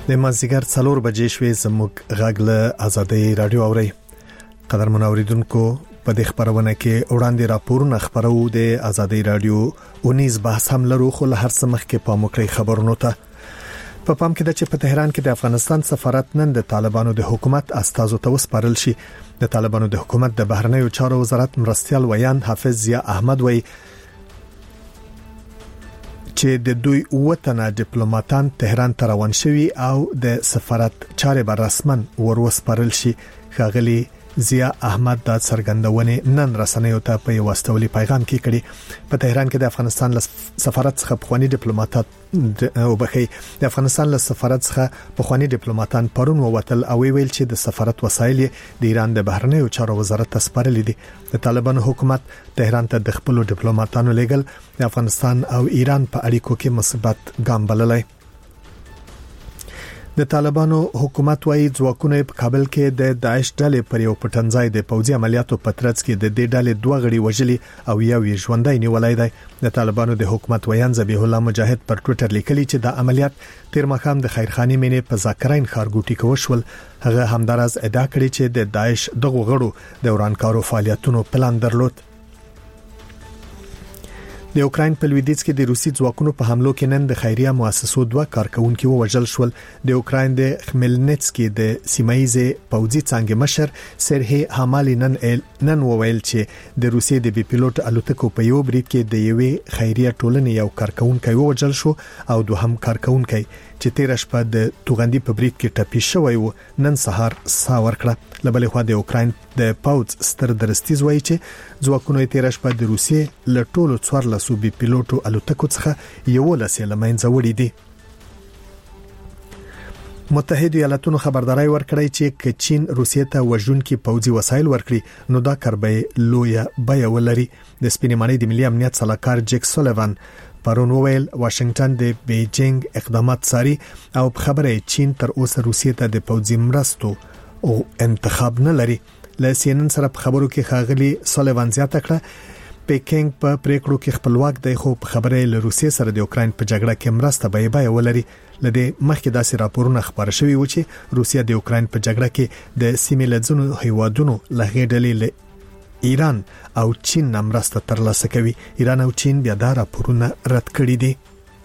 د مازیګر 4 بجې شوې زموږ غږ له آزادۍ رادیو اوري. قدرمن اوریدونکو په دې خبرونه کې وړاندې راپورونه خبرو د آزادۍ رادیو 19 بحث هم لرو، خو له هر څه مخکې په موکړی خبرونو ته په پام کې د چې په تهران کې د افغانستان سفارت نن د طالبانو د حکومت استازو ته وسپارل شي. د طالبانو د حکومت د بهرنیو چارو وزارت مرستيال ویان حافظ ضیا احمد وی چې د دوی وطنه ډیپلوماټان تهران ته روان شوي او د سفارت چارې به رسمن وروسپارل شي. ښاغلي ضیا احمد د څرګندونې نن رسنیو ته په یو واستولي پیغام کې کړي. په تهران کې د افغانستان له سفارت څخه پخوانی ډیپلوماټان د افغانستان له سفارت څخه پخوانی ډیپلوماټان پرون ووتل او ویل چې د سفارت وسایل د ایران د بهرنیو چارو وزارت ته سپارل دي. د طالبانو حکومت تهران ته د خپل ډیپلوماټانو لګل د افغانستان او ایران په اړیکو کې مثبت ګام بللی. د طالبانو حکومت وايي ځواکونه په کابل کې د داعش ډلې پر یو پټنځای د پوځي عملیاتو په ترڅ کې د دې ډلې دوه غړي وژلي او یو یې ژوندۍ نیولای دی. د طالبانو د حکومت ویان ذبیح الله مجاهد پر ټوئیټر لیکلي چې د عملیات تیر مخام د خیرخانی مینې په ذاکرین ښارګوټي کې وشول. هغه همدارز ادعا کړې چې د داعش دغه غړو د ورانکارو فعالیتونو پلان درلود. د اوکراین په لویدیځ کې د روسي ځواکونو په حملو کې نن د خیریه مؤسسو دوه کارکونکو وژل شول. د اوکراین د خملنتسکي د سیمایي پوځي څنګه مشر سرهي حمالي نن وویل چې د روسي د بي پيلوټ الوتکو په یو برید کې د یوې خیریه ټولنې یو کارکونکو وژل شو او دوهم کارکونکو چې تیر شپه د توغندي په برید کې ټپي شوی و نن سهار ساور کړه. لبلې خو د اوکراین د پاوز ستر درستیز وایي چې ځواکونه تیر شپه د روسي له ټولو 14 بي پيلوټو الوتکو څخه یو لسه لمنځه وړي دي. متحده ایالاتونو خبرداري ورکړی چې چین روسیې ته وژونکي پوځي وسایل ورکړي نو دا کاربه لویه بیا ولري. د سپینمانۍ د ملي امنیت صلاحکار جیک سولیوان پرون ویل واشنگټن د بیجینګ اقدامات ساري او خبره چین تر اوسه روسیې ته د پوځي مرستو او انتخاب نه لري. له CNN سره په خبرو کې ښاغلي سولیوان زیاته کړه پیکینګ په پریکړو کې خپلواک دی، خو په خبره له روسیې سره د اوکراین په جګړه کې مرسته به ولري. لدې مخکې داسې راپورونه خبر شوي و چې روسیه د اوکراین په جګړه کې د سیمې له ځینو هیوادونو لغې ډلې ایران او چین مرسته ترلاسه کوي. ایران او چین بیا دا راپورونه رد کړي دي.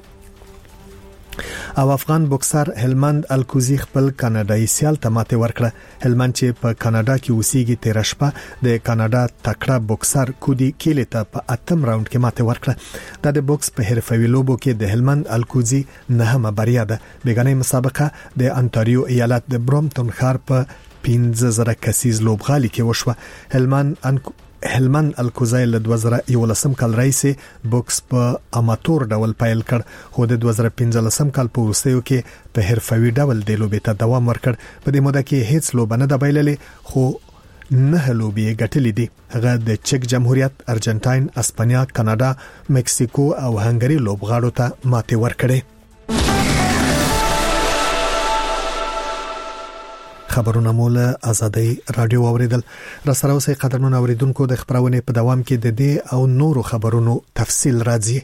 او افغان بوکسر هلمند الکوزی خپل کاناډایي سیال ته ماته ورکړه. هلمند چې په کاناډا کې اوسېږي تیر شپه د کاناډا تکړه بوکسر کودي کیلی ته په 8م راوند کې ماته ورکړه. د بوکس په حرفوي لوبو کې د هلمند الکوزی نهمه بریا ده. بیګنۍ مسابقه د انټاریو ایالت د برومټون ښار په 15,000 کسیز لوبغالي کې وشوه. هلمند الکوزی له 2011 کال راهیسې بوکس په اماتور ډول پیل کړ، خو د 2015 کال په وروستیو کې په حرفوي ډول د لوبې ته دوام ورکړ. په دې موده کې هیڅ لوبه نه د بایللې، خو نه لوبې ګټلې دي. هغه د چک جمهوریت، ارجنټاین، اسپانیا، کاناډا، مکسیکو او هنګری لوبغاړو ته ماته ورکړه. خبرونه مولا آزادۍ رادیو اوریدل. را سره اوسې قدرمن اوریدونکو د خبرونه په دوام کې د دې او نورو خبرونو تفصیل راځي.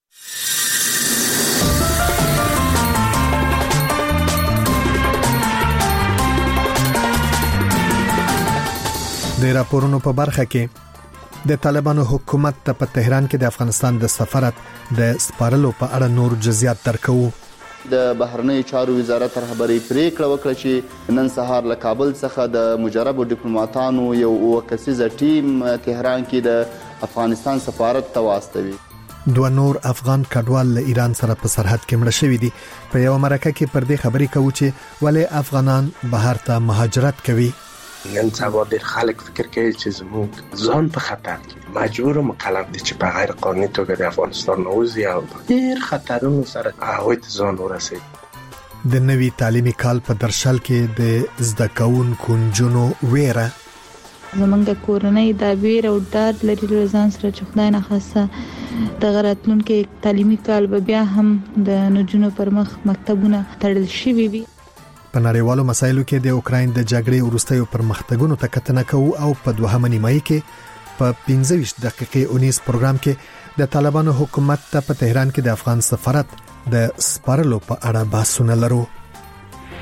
د راپورونو په برخه کې د طالبانو حکومت ته په تهران کې د افغانستان د سفارت د سپارلو په اړه نور جزئیات درکو. د بهرنیو چارو وزارت رهبری پریکړه وکړه چې نن سهار له کابل څخه د مجربو ډیپلوماټانو یو وکسیزه ټیم تهران کې د افغانستان سفارت ته واستوي. دوه نور افغان کډوال له ایران سره په سرحد کې مړه شوي دي. په یو مرکه کې پر دې خبرې کوي چې ولې افغانان بهر ته مهاجرت کوي. نن سبا ډېر خلک فکر کوي چې زموږ ځان په خطر کې مجبور او مکلف دي چې په غیر قانوني توګه د افغانستان ووځي او ډېر خطرونو سره هغوی ته ځان ورسوي. د نوي تعلیمي کال په درشل کې د زده کوونکو نجونو ویره زمونږ کورنۍ د ویر او ډار لري له ځان سره چې خدای نه خاصه د راتلونکي تعلیمي کال به بیا هم د نجونو پر مخ مکتبونه تړل شوي وي. په نړیوالو مسایلو کې د اوکراین د جګړې وروستیو پرمختګونو ته کتنه کوو او په دوهمه نیمایي کې په 15 دقیقې 19 پروګرام کې د طالبانو حکومت ته په تهران کې د افغان سفارت د سپارلو په اړه بحثونه لرو.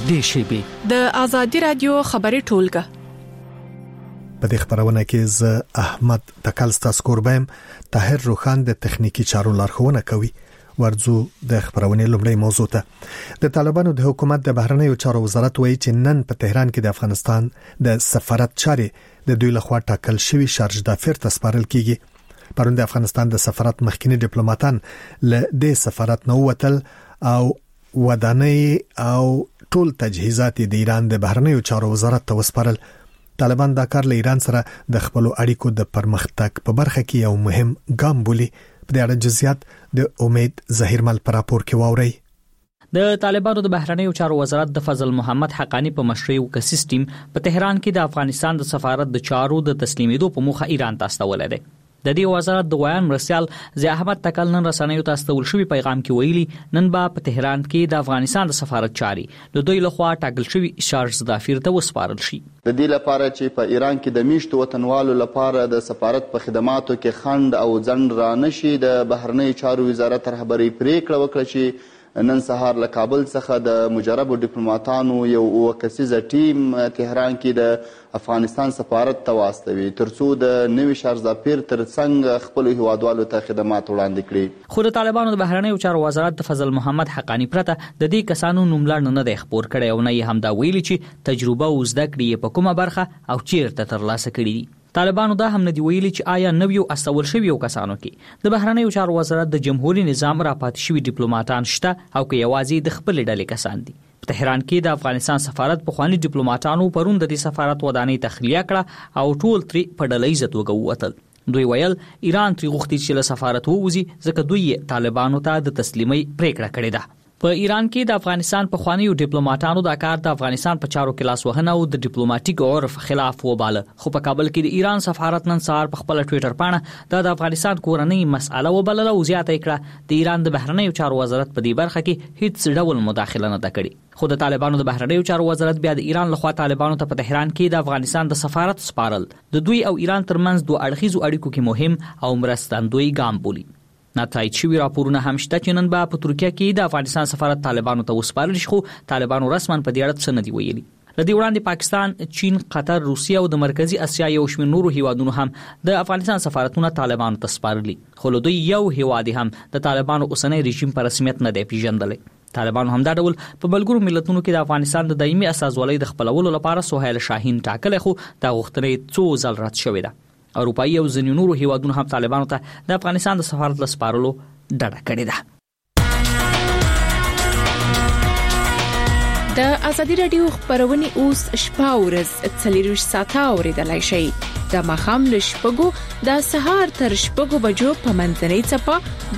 نږدې شي. د آزادي رادیو خبري ټولګه په دې خبرونه کې ز احمد تکلستا سکوربم طاهر روخان د تخنیکی چارو لارښوونه کوي. ورځو د خبرونه لومړی موضوع ته د طالبانو د حکومت د بهرنیو چارو وزارت وایي چې نن په تهران کې د افغانستان د سفارت چارې د دوی لخوا ټاکل شوی شارج دافر ته سپارل کیږي. پرون د افغانستان د سفارت مخکینی ډیپلوماټان له د سفارت نو وتل او ودانۍ او ټول تجهیزات د ایران د بهرنیو چارو وزارت ته وسپارل. طالبان دا کار له ایران سره د خپل اړیکو د پرمختګ په برخه کې یو مهم ګام بولي. په دې اړه جزئیات د امید ظهیرمل پر راپور کې واوري. د طالبانو د بهرنیو چارو وزارت د فضل محمد حقانی په مشرۍ یو سیستم په تهران کې د افغانستان د سفارت د چارو د تسلیمېدو په موخه ایران ته استول دی. د دې وزارت د ویان مرسیال ضیاء احمد تکل نن رسنیو ته استول شوی پیغام کې ویلي نن په تهران کې د افغانستان د سفارت چاري د دوی لخوا ټاکل شوی شارج دافیر ته وسپارل شي. د دې لپاره چې په ایران کې د میشتو وطنوالو لپاره د سفارت په خدماتو کې خند او ځنډ را نشي، د بهرنیو چارو وزارت رهبری پریکړه وکړه چې نن سهار له کابل څخه د مجربو ډیپلوماټانو یو 9 کسیزه ټیم تهران کې د افغانستان سفارت ته واستوي ترڅو د نوي شارج دافیر ترڅنګ خپل هیوادوالو ته خدمات وړاندې کړي. خو د طالبانو د بهرنیو چارو وزارت د فضل محمد حقانی پرته د دې کسانو نوملړ نه دی خبر کړی او نه یې هم دا ویلي چې تجربه او زده کړې په کومه برخه او چیرته ترلاسه کړي دي. طالبانو دا هم نه دی ویلي چې آیا نویو استول شویو کسانو کې د بهرنیو چارو وزارت د جمهوریت نظام راپات شوی ډیپلوماټان شته او که یوازې د خپل ډلې کسان دي. په تهران کې د افغانستان سفارت په خواني ډیپلوماټانو پرون د دې سفارت ودانۍ تخلیه کړه او ټول تری په ډلې عزت وګوتل. دوی ویل ایران تری غوښتي چې له سفارت ووزي ځکه دوی طالبانو ته د تسلیمي پریکړه کړې ده. په ایران کې د افغانستان په خواني ډیپلوماټانو دا کار د افغانستان په چارو کې لاس وهنه او د ډیپلوماټیک عرف خلاف وباله. خو په کابل کې د ایران سفارت نن سهار په خپل ټوئیټر باندې د افغانستان کورنۍ مسأله وبلله او زیاته کړه د ایران د بهرنیو چارو وزارت په دې برخه کې هیڅ ډول مداخله نه کړې. خو د طالبانو د بهرنیو چارو وزارت بیا د ایران لخوا طالبانو ته په تهران کې د افغانستان د سفارت سپارل د دوی او ایران ترمنځ دوه اړخیزو اړیکو کې مهم او مرستندوی ګام بولي. نتایج شوی راپورونه هم شته چې نن په ترکیه کې د افغانستان سفارت طالبانو ته وسپارل شي، خو طالبانو رسماً په دې اړه څه نه دی ویلي. لدې وړاندې پاکستان، چین، قطر، روسیه او د مرکزی اسیا یو شمېر نورو هیوادونو هم د افغانستان سفارتونه طالبانو ته سپارلي، خو له دوی یو هیواد هم د طالبانو اوسنی رژیم په رسمیت نه دی پیژندلی. طالبانو هم دا ډول په بلګرو ملتونو کې د افغانستان د دایمي اساسوالۍ د خپلولو لپاره سهیل شاهین ټاکلی، خو دا غوښتنه څو ځل رد شوې ده. اروپایي او ځینې نورو هیوادونو هم طالبانو ته د افغانستان د سفارت له سپارلو ډډه کړې ده. د ازادي رادیو خبرونه اوس شپه ورځ 24 ساعته اوریدلای شئ. د مخام له شپږو د سهار تر شپږو بجو په منځنۍ چپه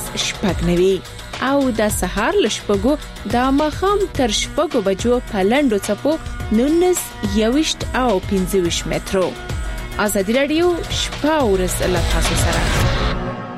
12:09 او د سهار له شپږو د مخام تر شپږو بجو په لنډو چپو 19:20 او 25 مترو. ازادي رادیو شپه ورځ له تاسو سره.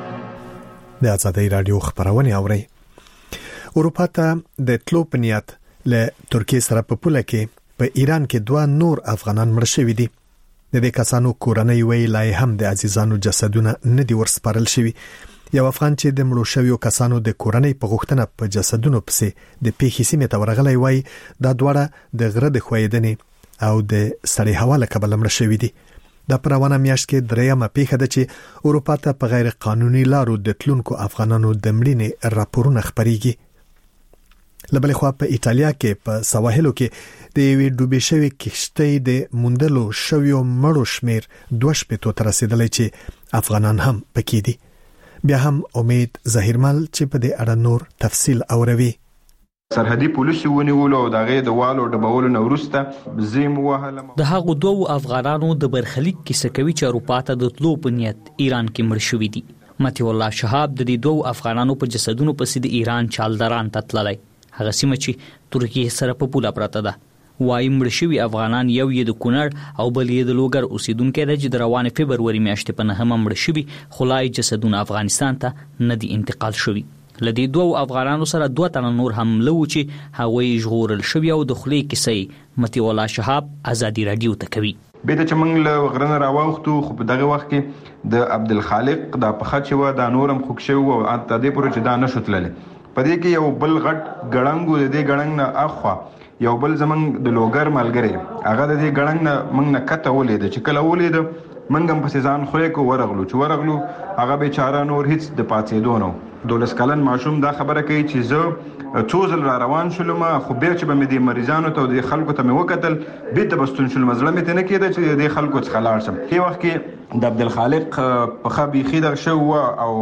د ازادي رادیو خبرونه اوري. اروپا ته د تلو په نیت له ترکیه سره په پوله کې په ایران کې 2 نور افغانان مړ شوي دي. د دې کسانو کورنۍ وی لای هم د عزیزانو جسدونه نه دي ورسپارل شوي. یو افغان چې د مړو شویو کسانو د کورنۍ په غوښتنه په جسدونو پسې د پیښې سیمې ته ورغلی وای دا دواړه د غره د خویدنې او د سړې هوا له کبله مړ شوي دي. د پروانه میاشت کې درېمه پیښه ده چې اروپا ته په غیر قانوني لارو د تلونکو افغانانو د مړینې راپورونه خبريږي. لبلې خو په ایتالیا کې په سواحلو کې د یوې ډوبې شوې کشتۍ د موندلو شویو مړو شمیر 2 ته رسیدلی چې افغانان هم پکې دي. بیا هم امید ظهیرمل چې په دې اړه نور تفصیل اوروي. سرحدي پولیسو ونیولو او دغه د والو ډبولو نورسته زیم وهله. د هغو 2 افغانانو د برخلیک کیسه کوي چې اروپا ته د تلو په نیت ایران کې مړ شوي دي. متي الله شهاب د دې 2 افغانانو په جسدونو پسې د ایران چالدران ته تللی، هغه سیمه چې ترکیه سره په پوله پراته ده. وايي مړ شوي افغانان یو یې د کونړ او بل یې د لوګر اوسیدونکو دی چې د روانې فبروري میاشتې په 9 مړ شوي، خو لا یې جسدونه افغانستان ته نه دي انتقال شوي. لدی 2 افغانانو سره 2 تن نور هم لو چې هغوی ژغورل شوی او د خلی کیسې متي الله شهاب ازادي رادیو ته کوي. به د چمنګ له غرنه راوختو، خو په دغه وخت کې د عبدالخالق د پخچ و د نورم خوښ شو او اته دې پروژه دا نشوتلله. په دې کې یو بل غټ ګړنګو د دې ګړنګ نه اخوا یو بل زمنګ د لوګر ملګری هغه د دې ګړنګ نه موږ نه کته ولید چې کله ولید موږ هم په ځان خو کو ورغلو هغه بیچاره نور هیڅ د پاتېدو نو 12 کلن ماشوم دا خبره کوي چې زه څو ځل را روان شولم خو بیا چې به مې د مریضانو ته د خلکو ته مې وکتل بیرته بستون شولم زړه مې ته نه کېده چې د خلکو څخه لاړ شم. په وخت کې د عبدالخالق په خبي خیدر شو او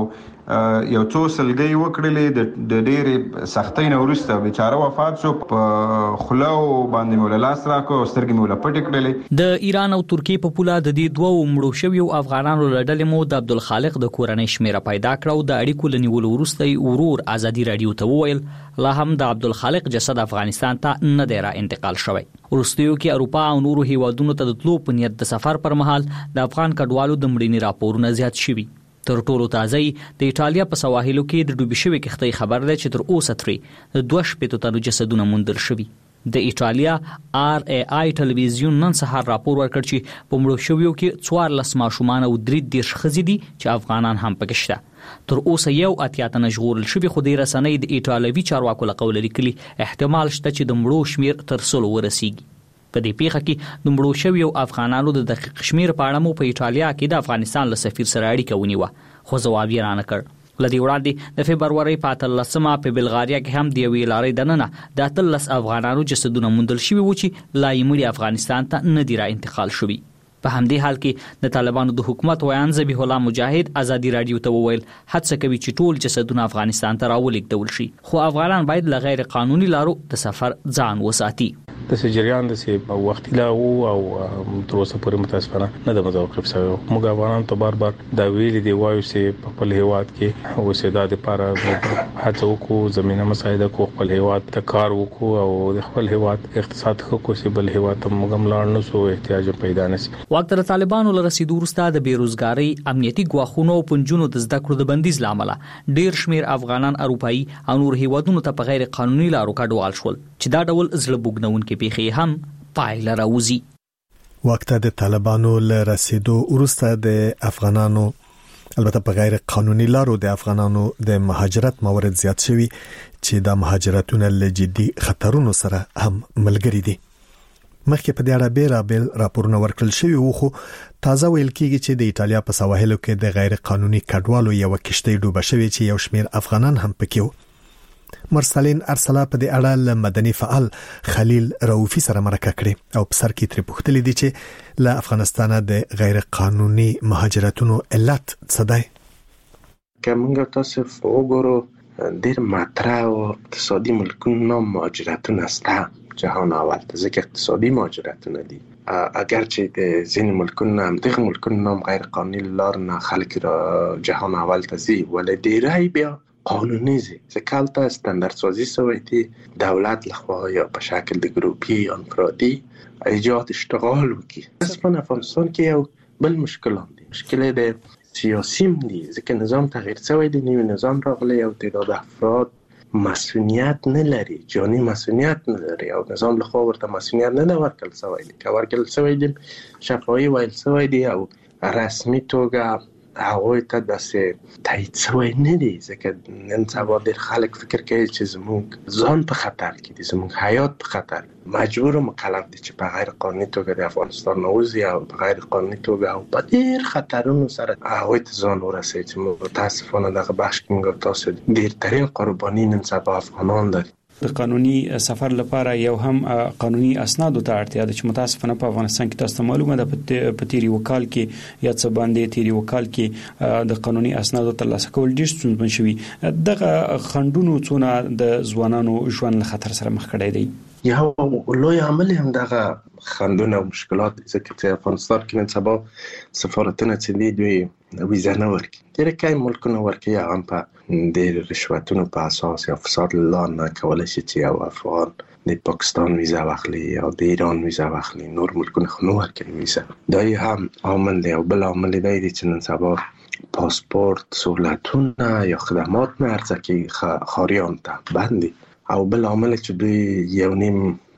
یو څو سلګي وکړلې د ډېرې سختۍ نه وروسته بیچاره وفات شو. په خلو باندې مولا لاس راکو سترګې مولا پټ کړلې. د ایران او ترکیه په پوله د دې دوه مړو شویو افغانانو لړل مو د عبدالخالق د کورنۍ شمیره پیدا کړو. د اړیکو لنیولو وروسته ورور ازادي رادیو ته وویل لا هم د عبدالخالق جسد افغانستان ته نه دی را انتقال شوی. وروستیو کې اروپا او نورو هیوادونو ته د تلو په نیت د سفر پر مهال د افغان کډوالو د مړینې راپورونه زیات شوي. تر ټولو تازه د ایټالیا په سواحلو کې د ډوبې شوې کښتۍ خبر ده چې تر اوسه ترې د 2 تنو جسدونه موندل شوي. د ایټالیا RAI ټلویزیون نن سهار راپور ورکړ چې په مړو شویو کې 14 ماشومان او 3 ښځې دي چې افغانان هم پکې شته. تر اوسه یو اتیا تنه ژغورل شوي خو د رسنۍ د ایټالوي چارواکو له قوله لیکلي احتمال شته چې د مړو شمیر تر 100 ورسیږي. په دې پیښه کې د مړو شویو افغانانو د دقیق شمیر په اړه مو په ایټالیا کې د افغانستان له سفیر سره اړیکه ونیوه خو ځواب یې رانه کړ. لدی وړاندې د فبرवरी په 13مه په بلغاریا کې هم د یوې لارې دننه د 13 افغانانو جسدونه موندل شوي و چې لا یې مړي افغانستان ته نه دی را انتقال شوي. په همدې حال کې د طالبانو د حکومت ویان ذبیح الله مجاهد ازادي رادیو ته وویل هڅه کوي چې ټول جسدونه افغانستان ته راولېږدول شي خو افغانان باید له غیر قانوني لارو د سفر ځان وساتي. د جریان د سی وختي لا او تر اوسه پورې متاسفانه نه د متوقف شوی. موږ افغانان ته بار دا ویلي دی وایو چې په خپل هیواد کې اوسېدا لپاره هڅه وکړو زمينه مساعده کو خپل هیواد ته کار وکړو او د خپل هیواد اقتصاد خو کوسي بل هیواد ته موږ ملاړ نه سو احتیاج پیدا نشي. وخت د طالبانو له رسیدو وروسته د بیروزګاری امنیتي ګواښونو او پنځونو د زده کړو د بندیز لامل ډیر شمیر افغانان اروپایي او نور هیوادونو ته په غیر قانوني لارو کډوال شول چې دا ډول زړه بوګنونکې پیښې هم پایله راوځي. وخت د طالبانو له رسیدو وروسته د افغانانو البته په غیر قانوني لارو د افغانانو د مهاجرت موارد زیات شوي چې د مهاجرتونو له جدي خطرونو سره هم ملګری دي. مخکې په دې اړه بیرابل راپورونه ورکړل شوي وو خو تازه ویل کېږي چې د ایټالیا په سواحلو کې د غیر قانوني کډوالو یو کشتۍ ډوبه شوې چې یو شمیر افغانان هم پکې وو. مرسلین ارسلا په دې اړه له مدني فعال خلیل رؤفي سره مرکه کړې او په سر کې ترې پوښتلې دي چې له افغانستانه د غیر قانوني مهاجرتونو علت څه دی. کومه تاسو وګورو ډیر مطرح او اقتصادي ملکونو مهاجرتونه ستا جهان اول ته ځکه اقتصادي مهاجرتونه دي. اگرچه د ځینې ملکونو هم دغه ملکونو غیر قانوني لار نه خلک را جهان اول ته ځي ولې ډیرای بیا قانوني زي ځکه ته استاندارد سازی شوی دی دولت لخوا یا په شکل د ګروپي یا انفرادي ایجاد اشتغال وکړي. اصلا افغانستان کې یو بل مشکل دی مشکل د سیاسیم دی ځکه نظام تغییر شوی دی نوی نظام راغلی او تعداد افراد مسئولیت نه لري جانی مسئولیت نه لري او نظام له خوا ورته مسئولیت نه ورکړل شوی دی که ورکړل شوی دی شفاهي ویل شوی دی او رسمي توګه هغوی ته داسې تایید شوی نه دی ځکه نن سبا ډېر خلک فکر کوي چې زموږ ځان په خطر کې دي زموږ حیات په خطر مجبور او مکلف دي چې په غیر قانوني توګه د افغانستان نوځي او په غیر قانوني توګه او په ډېر خطرونو سره هغوی ته ځان ورسوي چې متاسفانه دغه بخش کې موږ تاسو ډېرترین قرباني نن سبا افغانان دي. د قانوني سفر لپاره یو هم قانوني اسناد ته اړتیا ده چې متاسفانه په افغانستان کې تاسو معلومه ده په تیری وکال کې یا څه باندې تیری وکال کې د قانوني اسناد ترلاسه کول ډیر ستونزمن شوی. دغه خندونو څونه د ځوانانو ژوند له خطر سره مخ کړی دی. یو لوی عمل هم دغه خندونه او مشکلات ځکه چې افغانستان کې نن سبا سفارتونه چې دوی ویزه نه ورکوي ډېر کای ملکونه ورکوي هغه په ډېر رشوتونو په اساس یا فساد له نه کولی شي چې یو افغان د پاکستان ویزه واخلي یا د ایران ویزه واخلي نور ملکونه خو نه ورکوي ویزه. دا هم عامل دی او بل عامل دی چې نن سبا پاسپورت سهولتونه یا خدمات نه عرضه کوي خاریان ته بندي او بل عامل چې دوی یو نیم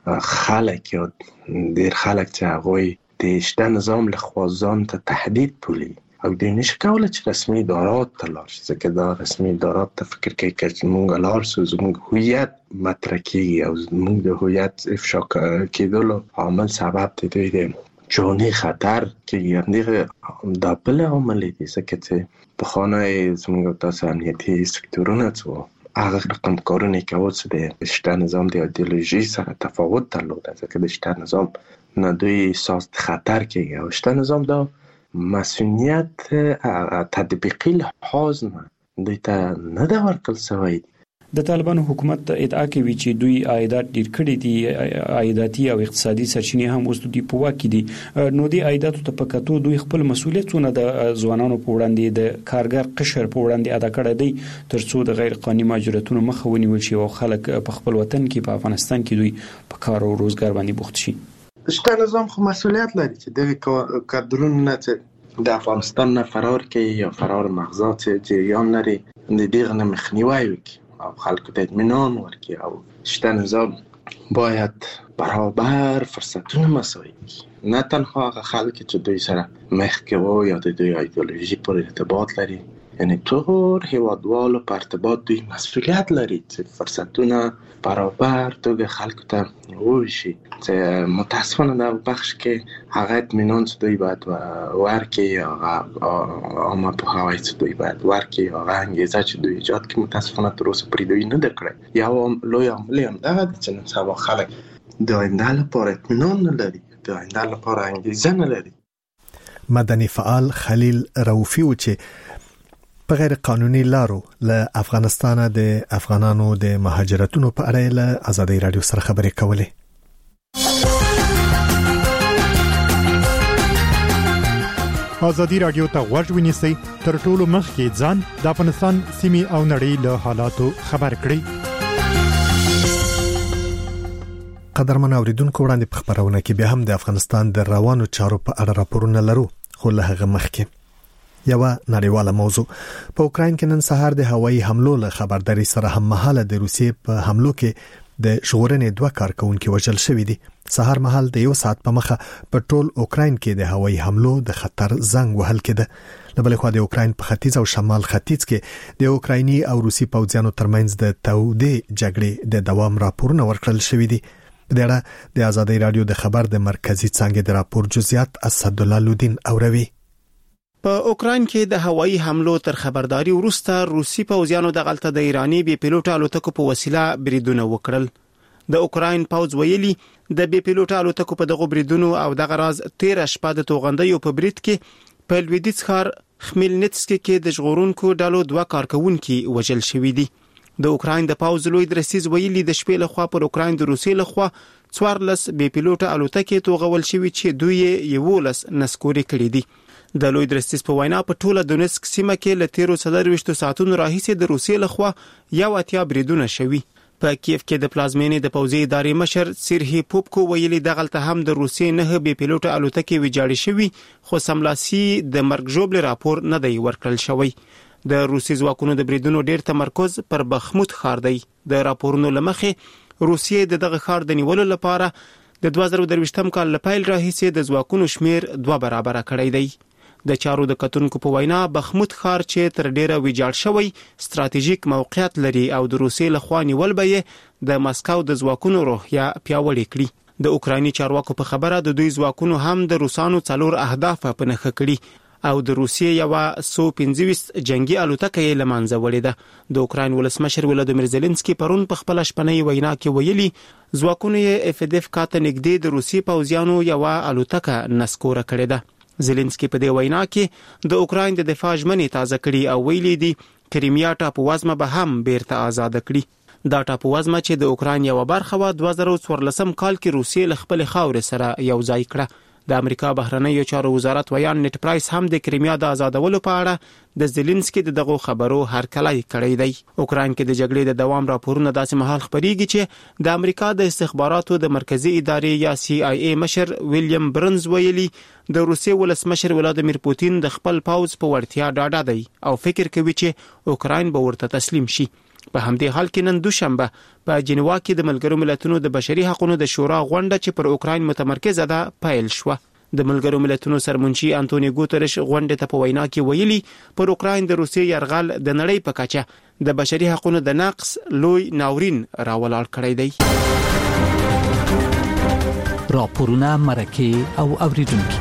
خلک یا ډېر خلک چې هغوی د شته نظام له خوا ځان ته تهدید بولي او دوی نشي کولی چې رسمي ادارات ته لاړ شي، ځکه دا رسمي ادارات ته فکر کوي چې موږ لاړ شو زموږ هویت مطرح کېږي او زموږ د هویت افشا کېدلو عامل سبب د دوی د جاني خطر کېږي. همدغه دا بل عامل دی، ځکه چې پخوانی زموږ تاسو امنیتي سکتورونه څه هغه رقم کارونه کول چې د شته نظام د ایدئولوژي سره تفاوت درلوده، ځکه د شته نظام نه دوی احساس خطر کېږي او شته نظام دا مسئولیت تطبیقی لحاظ نه دوی ته نه دا ورکړل شوی. د طالبانو حکومت ادعا کوي چې دوی عایدات ډیر کړي دي، عایداتي او اقتصادي سرچینې هم اوس دوی په واک کې دي. نو د عایداتو ته پکاتو دوی خپل مسؤلیتونه د ځوانانو په وړاندې د کارګر قشر په وړاندې ادا کړی دی ترڅو د غیر قانوني مهاجرتونو مخه ونیول شي او خلک په خپل وطن کې په افغانستان کې دوی په کار او روزګار باندې بوخت شي. شته نظام خو مسؤلیت لري چې د کادرونو نه د افغانستان نه فرار کوي یا فرار مغزات جریان لري د دغه نه مخنیوي وکړي او خلکو ته اطمینان ورکړي او شته نظام باید برابر فرصتونه مساوي کړي، نه تنها هغه خلک چې دوی سره مخ کوي یا د دوی ایدئولوژي پر ارتباط لري، یعنی ټول هیوادوالو په ارتباط دوی مسؤلیت لري چې فرصتونه برابر توګه خلکو ته وشي. چې متاسفانه د بخش کې هغه اطمینان چې دوی باید ورکړي هغه عامه پوهاوی چې دوی باید ورکړي هغه انګیزه چې دوی ایجاد کړي متاسفانه تر اوسه پرې دوی نه ده کړی. یو لوی عامل هم دغه دی چې نن سبا خلک د آینده لپاره اطمینان نه لري، د آینده لپاره انګیزه نه لري. مدني فعال خلیل رؤفي و چې په غیر قانوني لارو له افغانستان د افغانانو د مهاجرتونو په اړه له آزادۍ رادیو سره خبرې کولې. آزادی رادیو ته غوږ ونیسئ، تر ټولو مخکې ځان د افغانستان سیمې او نړۍ له حالاتو خبر کړئ. قدرمن اوریدونکو، وړاندې په خبرونه کې بیا هم د افغانستان د روانو چارو په اړه راپورونه لرو، خو له هغه مخکې یو نړیواله موضوع. په اوکراین کې نن سهار د هوایي حملو له خبرداري سره هم مهاله د روسیې په حملو کې د ژغورنې 2 کارکونکو وژل شوی دي. سهار مهال د 1 ساعت په مخه په ټول اوکراین کې د هوایي حملو د خطر زنګ وهل کېده. له بل خوا د اوکراین په ختیځ او شمال ختیځ کې د اوکرایني او روسي پوځیانو ترمنځ د تودې جګړې د دوام راپورونه ورکړل شوی دي. د اړه د آزادۍ رادیو د خبر د مرکزی څنګه د راپور جزئیات اسدالله لودین اوروي. په اوکراین کې د هوایي حملو تر خبرداري وروسته روسي پوځیانو د غلطه د ایرانی بي پيلوټ الوتکو په وسیله بریدونه وکړل. د اوکراین پوځ ویلي د بي پيلوټ الوتکو په دغه بریدونو او دغه راز 13 شپه د توغندیو په برید کې په لویدیځ ښار خمیلنتسکي کې د ژغورونکو ډلو 2 کارکونکو وژل شوی دي. د اوکراین د پوځ لوی درسیز ویلي د شپې له خوا پر اوکراین د روسي له خوا 14 بي پيلوټ الوتکې توغول شوی چې دوی 11 نسکوري کړی دي. د لوی درسیز په وینا په ټوله دونسک سیمه کې له 13 ساعتونو راهیسې د روسي له خوا 80 بریدونه شوي. په کیف کې د پلازمینې د پوځي ادارې مشر سیرهی پوپکو ویلي دغلته هم د روسي 9 بي پيلوټ الوتکې ویجاړې شوي، خو سملاسي د مرګ ژوبل راپور نه دی ورکړل شوی. د روسي ځواکونو د بریدونو ډیر تمرکز پر بخموت ښار دی. د راپورونو لمخې روسیې دغه ښار د نیولو لپاره د 2023 کال له پیل راهیسې د ځواکونو شمیر 2 برابر کړی دی. د چارو د کتونکو په وینا بخموت ښار چې تر ډیره ویجاړ شوی ستراتیژیک موقعیت لري او د روسیې له خوا نیول به د مسکو د ځواکونو روحیه پیاوړې کړي. د اوکرایني چارواکو په خبره د دوی ځواکونو هم د روسانو 4 اهداف په نښه کړي او د روسیې یو سو-25 جنگي الوتکه یې لمانځه وړې ده. د اوکراین ولسمشر ولادیمیر زيلنسکي پرون په خپل شپنۍ وینا کې ویلي ځواکونو یې FDF کاته نږدې د روسي پوځیانو یو الوتکه نسکوره کړې ده. زيلنسکي په دې وینا کې د اوکراین د دفاع ژمنې تازه کړي او ویلي دي کریمیا ټاپووزمه به هم بیرته آزاد کړي. دا ټاپووزمه چې د اوکراین یو برخه و 2014 کال کې روسیې له خپل خاورې سره یو ځای کړه. د امریکا بهرنیو چارو وزارت ویان نیټ پرایس هم د کریمیا د آزادولو په اړه د زيلنسکي دغه خبرو هرکلی کړی دی. اوکراین کې د جګړې د دوام راپورونه داسې مهال خبريږي چې د امریکا د استخباراتو د مرکزی ادارې یا CIA مشر ویلیام برنز ویلي د روسي ولسمشر ولادیمیر پوتین د خپل پوځ په وړتیا ډاډه دی او فکر کوي چې اوکراین به ورته تسلیم شي. په همدې حال کې نن دوشنبه په جنیوا کې د ملګرو ملتونو د بشري حقوقو د شورا غونډه چې پر اوکراین متمرکزه ده پیل شوه. د ملګرو ملتونو سرمنشي انټونیو ګوتریش غونډې ته په وینا کې ویلي پر اوکراین د روسیې یرغل د نړۍ په کچه د بشري حقوقو د نقص لوی ناورین راولاړ کړی دی. راپورونه مرکه او اوریدونکو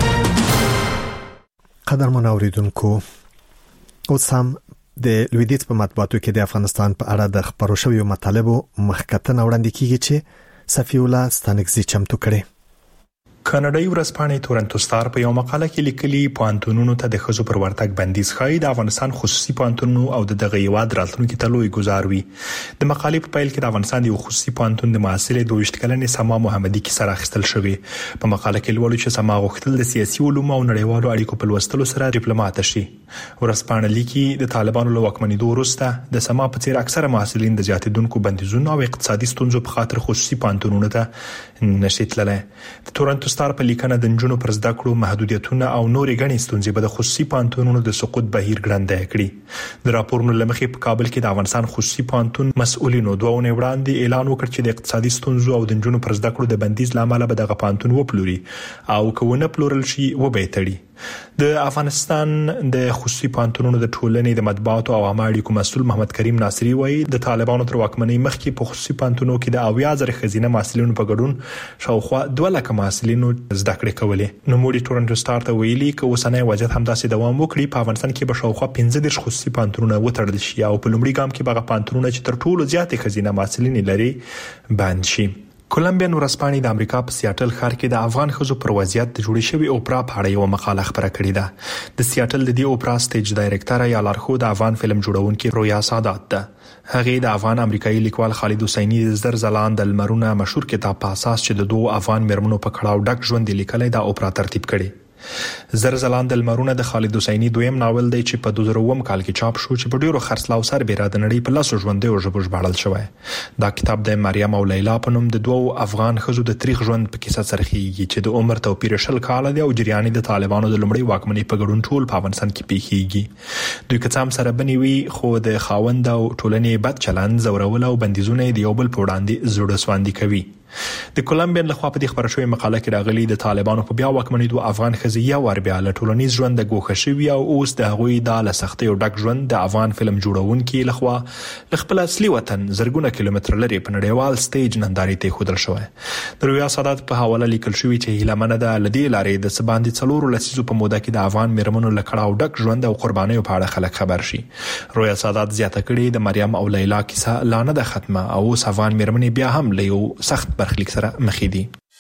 قدرمن اوریدونکو اوس هم د لویدیځ په مطبوعاتو کې د افغانستان په اړه د خبرو شویو مطالبو مخکتنه وړاندې کیږي چې صفی الله ستانکزی چمتو کړي. کاناډایي ورځپاڼې تورنټو سټار په یو مقاله کې لیکلي پوهنتونونو ته د ښځو پر ورتګ بندیز ښایي د افغانستان خصوصي پوهنتونونو او دغه هیواد راتلونکي ته لوی ګزار وي. د مقالې په پیل کې د افغانستان یو خصوصي پوهنتون د محصلې 22 کلنې سما محمدي کې سره اخیستل شوی. په مقاله کې لولو چې سما غوښتل د سیاسي علومو او نړیوالو اړیکو په لوستلو سره ډیپلوماټ شي. ورځپاڼه لیکي د طالبانو له واکمنېدو وروسته د سما په څیر اکثره محصلین د زیاتېدونکو بندیزونو او اقتصادي ستونزو په خاطر خصوصي پوهنتونونو ته نشي تللی. د تورنټو سټار په لیکنه د نجونو پر زده کړو محدودیتونه او نورې غني ستونزې به د خصوصي پوهنتونونو د سقوط بهیر ګړندی کړي. د راپورونو لمخې په کابل کې د افغانستان خصوصي پوهنتون مسؤلینو دوه ونې وړاندې اعلان وکړ چې د اقتصادي ستونزو او د نجونو پر زده کړو د بندیز لامل به دغه پوهنتون وپلوري او کونه پلورل شي وبېتړي. د افغانستان د خصوصي پوهنتونونو د ټولنې د مطبوعاتو او عامه اړیکو مسؤل محمد کریم ناصری وایي د طالبانو تر واکمنۍ مخکې په خصوصي پوهنتونونو کې د 80,000 ښځینه محصلینو په ګډون شاوخوا 200,000 محصلینو زده کړې کولې. نو موږ تورنټو سټار ته ویلي چې اوسنۍ وضعیت همداسې دوام وکړي په افغانستان کې به شاوخوا 15 خصوصي پوهنتونونه وتړل شي او په لومړي ګام کې به پوهنتونونه چې تر ټولو زیاتې ښځینه محصلین لري بند شي. کولمبیا ورځپاڼې د امریکا په سیاتل ښار کې د افغان ښځو پر وضعیت د جوړې شوی اوپرا په اړه یو مقاله خبره کړې ده. د سیاتل د دې اوپرا سټیج ډایریکټر یا لارښود افغان فلم جوړونکي رویا سادات ده. هغه د افغان امریکایي لیکوال خالد حسیني د زر ځلان د لمرونه مشهور کتاب په اساس چې د دوه افغان مرمنو په کړهو ډک ژوند لیکلای د اوپرا ترتیب کړي. زر ځلان د لمرونه د خالد حسیني دویم ناول دی چې په 2000 کال کې چاپ شو چې په ډیرو خرڅلاو سربېره د نړۍ په لاسو ژوندۍ ژبه ژباړل شوی. دا کتاب د مریم او لیلا په نوم د دوه افغان ښځو د تاریخ ژوند په کیسه سرخیږي چې د عمر توپیر 20 کال دی او جریان د طالبانو د لومړي واکمنۍ په ګډون ټول په افغانستان کې پیښیږي. دوی کڅام سره بنوي خو د خاوند او ټولنې بد چلند زورول او بندیزونه د یو بل په وړاندې زړه سواندي کوي. د کولمبیا لخوا په دې خبره شوی مقاله کې راغلي د طالبانو په بیا واکمنېدو افغان ښځې یو ور بیا له ټولنیز ژوند د ګوښه شوي او اوس د هغوی د له سختۍ او ډک ژوند د افغان فلم جوړونکي لخوا له خپل اصلي وطن زرګونه کیلومتر لري په نړیوال سټیج نندارې ته ښودل شوی. د رویا سادات په حواله لیکل شوی چې هیلمنه ده لدی لارې د سباندې 4 لسیزو په موده کې د افغان مرمنو له کړهو ډک ژوند او قربانیو په اړه خلک خبر شي. رویا سادات زیاته کړي د مریم او لیلا کیسه لا نه ده ختمه او اوس افغان مرمنې بیا هم له یو سخت برخلیک سره مخ دي.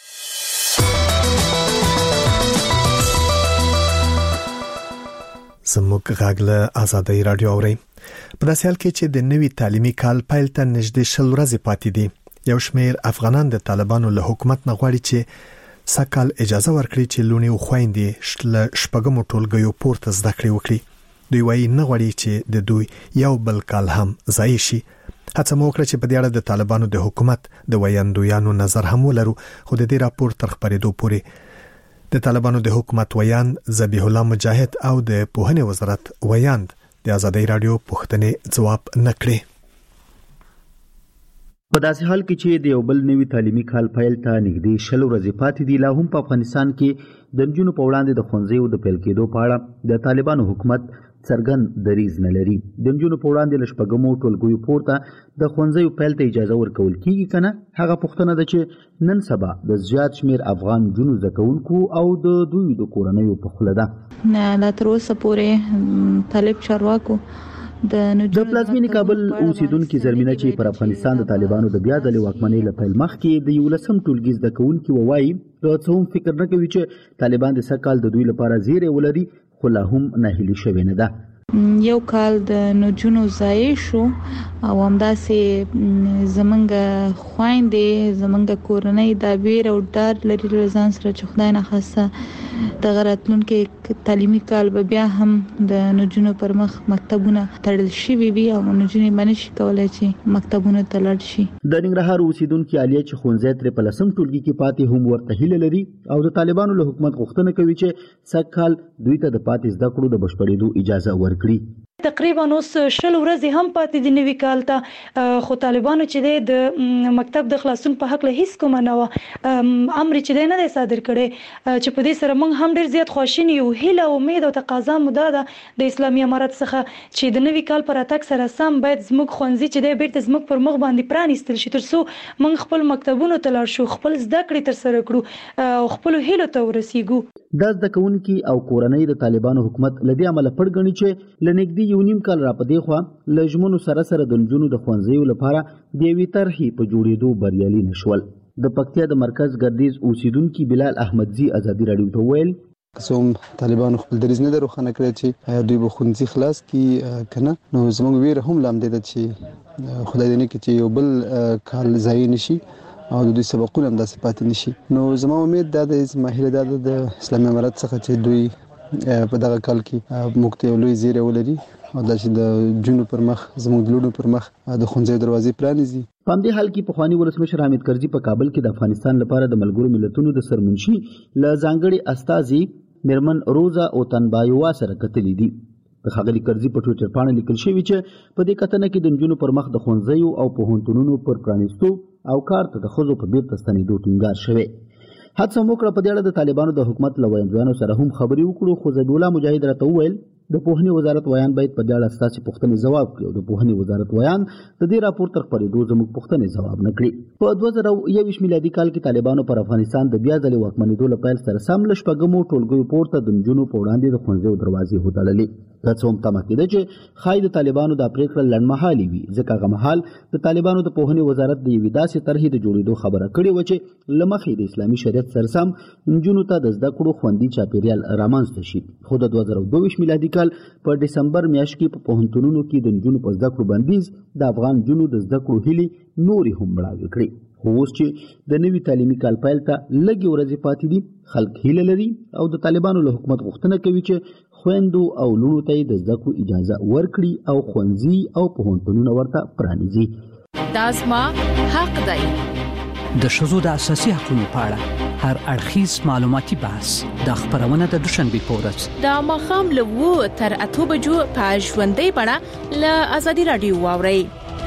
زموږ غږ له آزادۍ رادیو اوري. په داسې حال کې چې د نوي تعلیمي کال پیل ته نږدې 10 ورځې پاتې دي، یو شمېر افغانان د طالبانو له حکومت نه غواړي چې سکهال اجازه ورکړي چې لونی او خويندې له شپږمو ټولګیو پورته زده کړې وکړي. دوی وایي نه غواړي چې د دوی یو بل کال هم ضایع شي. هڅه مو وکړه چې په دې اړه د طالبانو د حکومت د ویاندویانو نظر هم ولرو، خو د دې راپور تر خبرېدو پورې د طالبانو د حکومت ویاند ذبیح الله مجاهد او د پوهنې وزارت ویاند د آزادۍ رادیو پوښتنې ځواب نه کړي. په داسې حال کې چې د یو بل نوي تعلیمي کال پیل ته نږدې 10 ورځې پاتې دي، لا هم په افغانستان کې د نجونو په وړاندې د ښوونځیو د پیل کېدو په اړه د طالبانو حکومت څرګند دریځ نه لري. د نجونو په وړاندې له شپږمو ټولګیو پورته د ښوونځیو پیل ته اجازه ورکول کیږي کنه؟ هغه پوښتنه ده چې نن سبا د زیات شمیر افغان نجونو زده کوونکو او د دوی د کورنیو په خوله ده. نه لا تر اوسه پورې طالب چارواکو د پلازمینې کابل اوسیدونکو زرمینه چې پر افغانستان د طالبانو د بیا ځلې واکمنۍ له پیل مخکې د 11 ټولګي زده کوونکو وایي څه هم فکر نه کوي چې طالبان د سکهال د دوی لپاره زیری ولري، خو لا هم ناهیلي شوی نه ده. یو کال د نجونو ضایع شو او همداسې زمونږ خويندې زمونږ کورنۍ د ویر او ډار لري ځان سره چې خدای نه خاصه د راتلونکي تعلیمي کال به بیا هم د نجونو پر مخ مکتبونه تړل شوي وي او نجونې باندې شي کولای چې مکتبونه ته لاړ شي. د ننګرهار اوسیدونکو عالیه چې ښوونځی تر په 10 ټولګي کې پاتې هم ورته هیله لري او د طالبانو له حکومت غوښتنه کوي چې سکهال دوی ته د پاتې زده کړو د بشپړېدو اجازه ورکړي. تقریبا اوس 20 ورځې هم پاتې دي نوي کال ته، خو طالبانو چې د مکتب د خلاصون په حق له هیڅ کومه نه و امر چې نه دی صادر کړي، چې په دې سره موږ هم ډیر زیات خوشین یو. هیله امید او تقاضا مو ده د اسلامي امارت څخه چې د نوي کال پر اتک سره سم باید زموږ ښوونځي چې دی بیرته زموږ پر مخ باندې پرانیستل شي، ترڅو موږ خپل مکتبونو ته لاړ شو، خپل زده کړې تر سره کړو او خپل هیلو ته ورسیږو. د زده کوونکي او کورنۍ د طالبانو حکومت لدی عمل پړ غني چې لنګدي یو نیم کال را پدې خو لجمنو سره د نجونو د خوانځیو لپاره د وی طرحې په جوړېدو بریالي نشول. د پکتیا د مرکز ګردیز اوسیدونکو بلال احمدزي ازادي رادیو ته ویل قسم طالبانو خپل دریز نه دروخنه کړی چې دوی به خونځي خلاص کی کنه، نو زموږ ویره هم لام دی چې خدای دې نه کې چې یو بل کال ځای نشي او د دوی سبقونه هم داسې پاتې نشي. نو زما امید دا د ماهله د اسلامي امارت څخه چې دوی په دغه کال کې موږ ته لوی زیری ولري او دا چې د جنو پر مخ زموږ لونو پر مخ د خونځي دروازې پرانیزي. په دې حال کې پخوانی ولسمشر حامد کرزي په کابل کې د افغانستان لپاره د ملګرو ملتونو د سرمنشي ل ځانګړي استازي مرمن روزا او تنبایوا سره کتلې دي. د ښاغلي کرزي په ټویټر باندې لیکل شوی چې په دې کتنه کې د نجونو پر مخ د خونځیو او پوهنتونونو پر پرانیستو او کار ته د ښځو په بیرته ستنېدو ټینګار شوی. حادثه موکړه په دې اړه د طالبانو د حکومت له ویاندویانو سره هم خبرې وکړو، خو ذبیح الله مجاهد راته وویل د پوهنې وزارت ویان باید په دې اړه ستاسو پوښتنې ځواب کړي او د پوهنې وزارت ویان د دې راپور تر خبرېدو زموږ پوښتنې ځواب نه کړي. په 2021 میلادي کال کې طالبانو پر افغانستان د بیا ځلې واکمنېدو له پیل سره سم له شپږمو ټولګیو پورته د نجونو په وړاندې د ښوونځیو دروازې وتړلې. دا څه هم تمه کېده چې ښایي د طالبانو دا پرېکړه لنډمهالي وي، ځکه هغه مهال د طالبانو د پوهنې وزارت د یوې داسې طرحې د جوړېدو خبره کړې وه چې له مخې د اسلامي شریعت سره سم نجونو ته د زده کړو خوندي چاپېریال رامنځته شي. خو د 2022 میلادي کال په ډسمبر میاشت کې په پوهنتونونو کې د نجونو په زده کړو بندیز د افغان نجونو د زده کړو هیلې نورې هم مړاوې کړې. خو اوس چې د نوي تعلیمي کال پیل ته لږې ورځې پاتې دي، خلک هیله لري او د طالبانو له حکومت غوښتنه کوي چې خویندو او لونو ته د زده کړو اجازه ورکړي او ښوونځي او پوهنتونونه ورته پرانیزي. دا زما حق دی. د ښځو د اساسي حقوقو په اړه هر اړخیز معلوماتي بحث د خبرونه د دوشنبه په ورځ د ماښام له 2 تر 8 بجو په ژوندۍ بڼه له ازادي رادیو واورئ.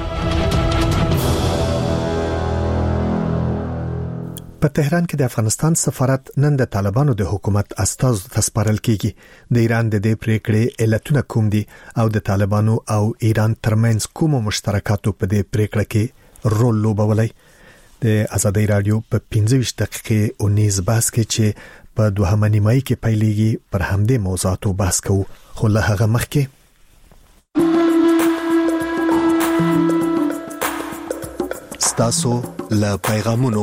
په تهران کې د افغانستان سفارت نن د طالبانو د حکومت استازو ته سپارل کیږي. د ایران د دې پریکړې علتونه کوم دي او د طالبانو او ایران ترمنځ کوم مشترکاتو په دې پریکړه کې رول لوبولای. د ازادي رادیو په 15 دقیقې او نیز بحث کې چې په 2 نیمایي کې پیلېږي پر همدې موضوعاتو بحث کوو. خو له هغه مخکې ستاسو له پیغامونو.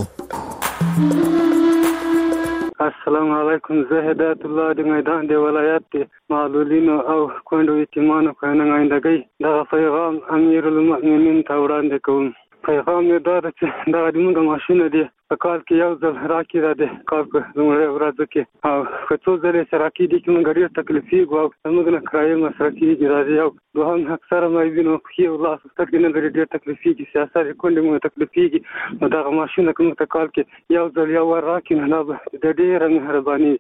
السلام علیکم، زه هدایت الله د میدان د ولایت معلولینو او کونډو یتیمانو په نمائندګۍ دغه پیغام امیر المؤمنین ته وړاندې کوم. پیغام یې دا ده چې دغه زموږ ماشینه دي په کال کې یو ځل راکې دا د کال په لومړۍ ورځو کې او که څو ځلې چې راکې دي چې موږ ډېر تکلیفېږو او زموږ نه کرایې مصرف کېږي راځي او دوهم اکثره مایبینو پښې او لاس سترګې نه لري، ډېر تکلیفېږي، سیاست یې کونډې موږ تکلیفېږي. نو دغه ماشینه که موږ ته کال کې یو ځل یو ور راکړي نو دا به د ډېره مهرباني.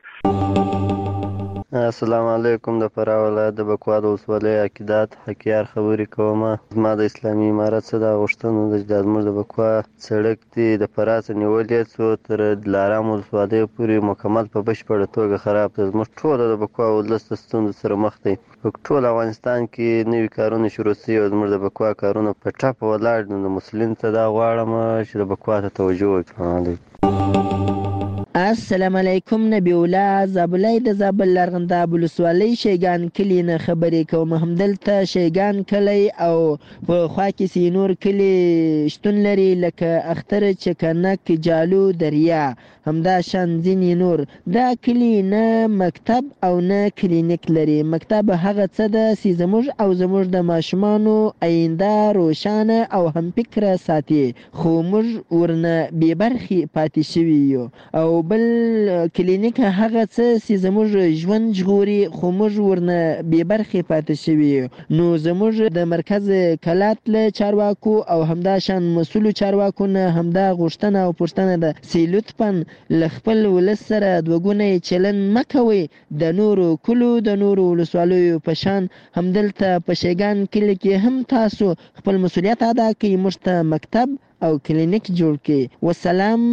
السلام علیکم. د فراه ولایت د بکوا د ولسوالۍ عقیدات حکیار خبرې کوم. زما د اسلامي امارت څخه د غوښتنه ده چې زموږ د بکوا سړک دی د فراه څخه نیولې څو تر دلارام ولسوالۍ پورې مکمل په بشپړه توګه خراب دی. زموږ ټول د بکوا ولس د ستونزو سره مخ دی. په ټول افغانستان کې نوي کارونه شروع شوي او زموږ د بکوا کارونه په ټاپ ولاړ دي. د مسلم ته دا غواړم چې د بکوا ته توجه وکړي. السلام علیکم. نبی الله زابلای د زابل لرغنداب ولسوالۍ شیګان کلی نه خبرې کوم. همدلته شیګان کلی او په خوا کې سینور کلی شتون لري لکه اختر چکنک جالو دریا همدا شان ځینې نور. دا کلی نه مکتب او نه کلینیک لري. مکتب هغه څه ده چې زموږ او زموږ د ماشومانو آینده روښانه او هم فکره ساتي، خو موږ ورنه بې برخې پاتې شوي یو. او بل کلینیک هغه څه چې زموږ ژوند ژغوري، خو موږ ورنه بې برخې پاتې شوي یو. نو زموږ د مرکز کلات له چارواکو او همدا شان مسؤلو چارواکو نه همدا غوښتنه او پوښتنه ده چې لطفاً لخپل ولس سره دوګونه چلن مکوي. د نورو کلو د نورو ولسوالیو په شان همدلته په شیګان کلی کې هم تاسو خپل مسؤلیت ادا کړئ. موږ ته مکتب او کلینیک جوړ کړئ. والسلام.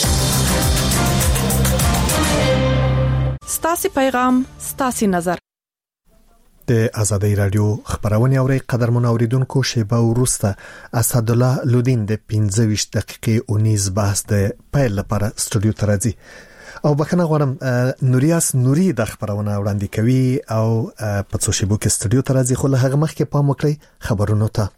ستاسو پیغام ستاسو نظر. د آزادۍ رادیو خبرونه اوري قدرمن اوریدونکو. شیبه وروسته اسد الله لودین د 15 دقیقې اونیز بحث د پیل لپاره استودیو ته راځي او بخنه غواړم نوریاس نوري د خبرونه وړاندې کوي او په څو شیبو کې استودیو ته راځي. خو له هغه مخکې پام وکړئ خبرونو ته.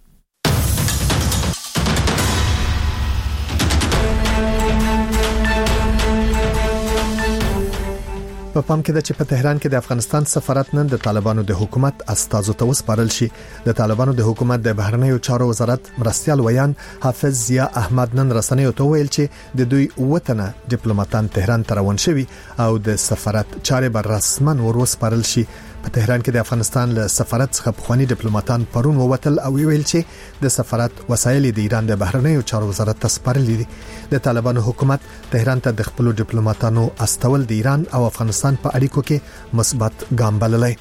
په پام کې د چې په تهران کې د افغانستان سفارت نن د طالبانو د حکومت استازو ته وسپارل شي. د طالبانو د حکومت د بهرنیو چارو وزارت مرستيال ویان حافظ ضیا احمد نن رسنیو ته ویل چې د دوی وطن ډیپلوماټان تهران ته روان شوي او د سفارت چارې بر رسمن وسپارل شي. په تهران کې د افغانستان له سفارت څخه پخوانی ډیپلوماټان پرون ووتل او ویل چې د سفارت وسایل د ایران د بهرنیو چارو وزارت ته سپارلي دي. د طالبانو حکومت تهران ته د خپل ډیپلوماټانو استول د ایران او افغانستان په اړیکو کې مثبت ګام بللی.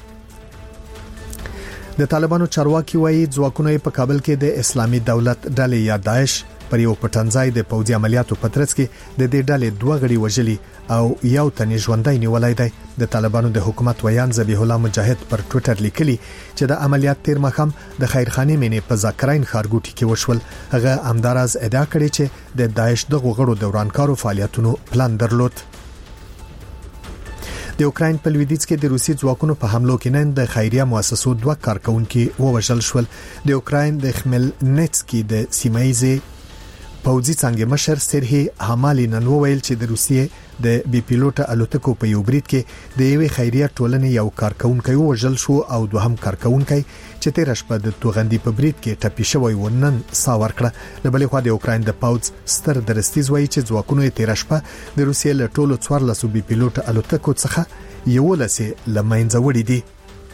د طالبانو چارواکي وایي ځواکونه په کابل کې د اسلامي دولت ډلې یا داعش پر یو پټنځای د پوځي عملیاتو په ترڅ کې د دې ډلې دوه غړي وژلي او یو تن ژوندۍ نیولای دی. د طالبانو د حکومت ویان ذبیح الله مجاهد پر ټوئیټر لیکلي چې د عملیات تیر مخام د خیرخانې مینې په ذکرین خارګوټي کې وشول. هغه امدارز ادعا کړې چې د داعش د غړو دورانکارو فعالیتونو پلان درلود. د اوکرين په لویدیځ کې د روسي ځواکونو په حملو کې نن د خیریه مؤسسو دوه کارکونکو ووژل شول. د اوکرين د خملنتسکي د سیمایزي پوځي څنګه مشر سرهي حمالي نن وویل چې د روسیې د بي پيلوټ الوتکو په یو برید کې د یوې خیریه ټولنې یو کارکونکو وژل شو او دوهم کارکونکو چې تیر شپه د توغندي په برید کې ټپي شوی ونن ساور کړه. د بلې خوا د اوکرين د پوځ ستر درستیز وایي چې ځواکونو تیر شپه د روسیې له ټولو 14 بي پيلوټ الوتکو څخه یو لسه لمنځه وړي دي.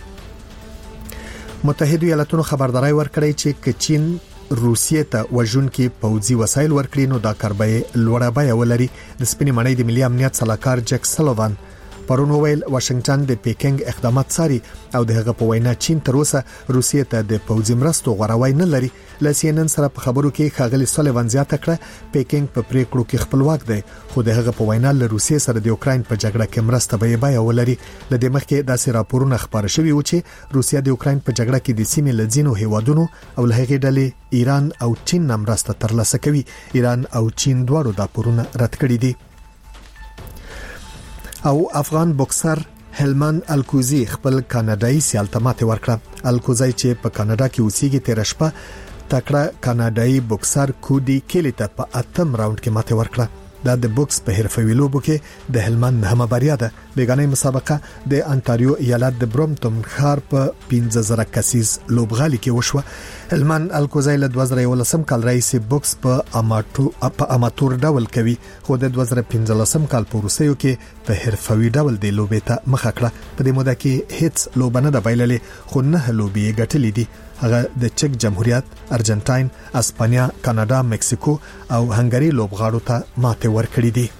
متحده ایالاتونو خبرداري ورکړې چې کچین روسیې ته وژونکي پوځي وسایل ورکړي نو دا کاربای لوړه بیا ولري. د سپینې مړۍ د ملي امنیت صلاحکار جک سلوان پرون ویل واشنگټن د پیکنګ اقدامات ساري او دغه په وینا چین تر اوسه روسیې ته د پوځي مرستو غوړوي نه لري. لسینن سره په خبرو کې خاغلی سلوان زیاته کړه پیکنګ په پریکړو کې خپلواک دی خو دغه په وینا له روسیې سره د اوکرين په جګړه کې مرسته بیا ولري. لدې مخکې داسې راپورونه خبر شوي و چې روسیا د اوکرين په جګړه کې د سیمې لځینو هیوادونو او له هغې ډلې ایران او چین مرسته ترلاسه کوي. ایران او چین دواړو دا راپورونه رد کړي دي. او افغان بوکسر هلمن الکوزی خپل کاناډایي سیال ته ماته ورکړه. الکوزی چې په کاناډا کې اوسېږي تیر شپه تکړه کاناډایي بوکسر کودي کیلی ته په 8م راوند کې ماته ورکړه. دا د بوکس په حرفوي لوبو کې د هلمن نهمه بریا ده. بیگانه مسابقه د انټاریو ایالت د برومټون ښار په 15000 کسیز لوبغالي کې وشوه. هلمن الکوزی له 2011 کال راهیسې بوکس په اماتور ډول کوي خو د 2015 کال په وروستیو کې په حرفوي ډول د لوبې ته مخه کړه. په دې موده کې هیڅ لوبه نه ده بایللې خو نه لوبې ګټلې دي. هغه د چک جمهوریت، ارجنټاین، اسپانیا، کاناډا، مکسیکو او هنګری لوبغاړو ته ماته ورکړې دي.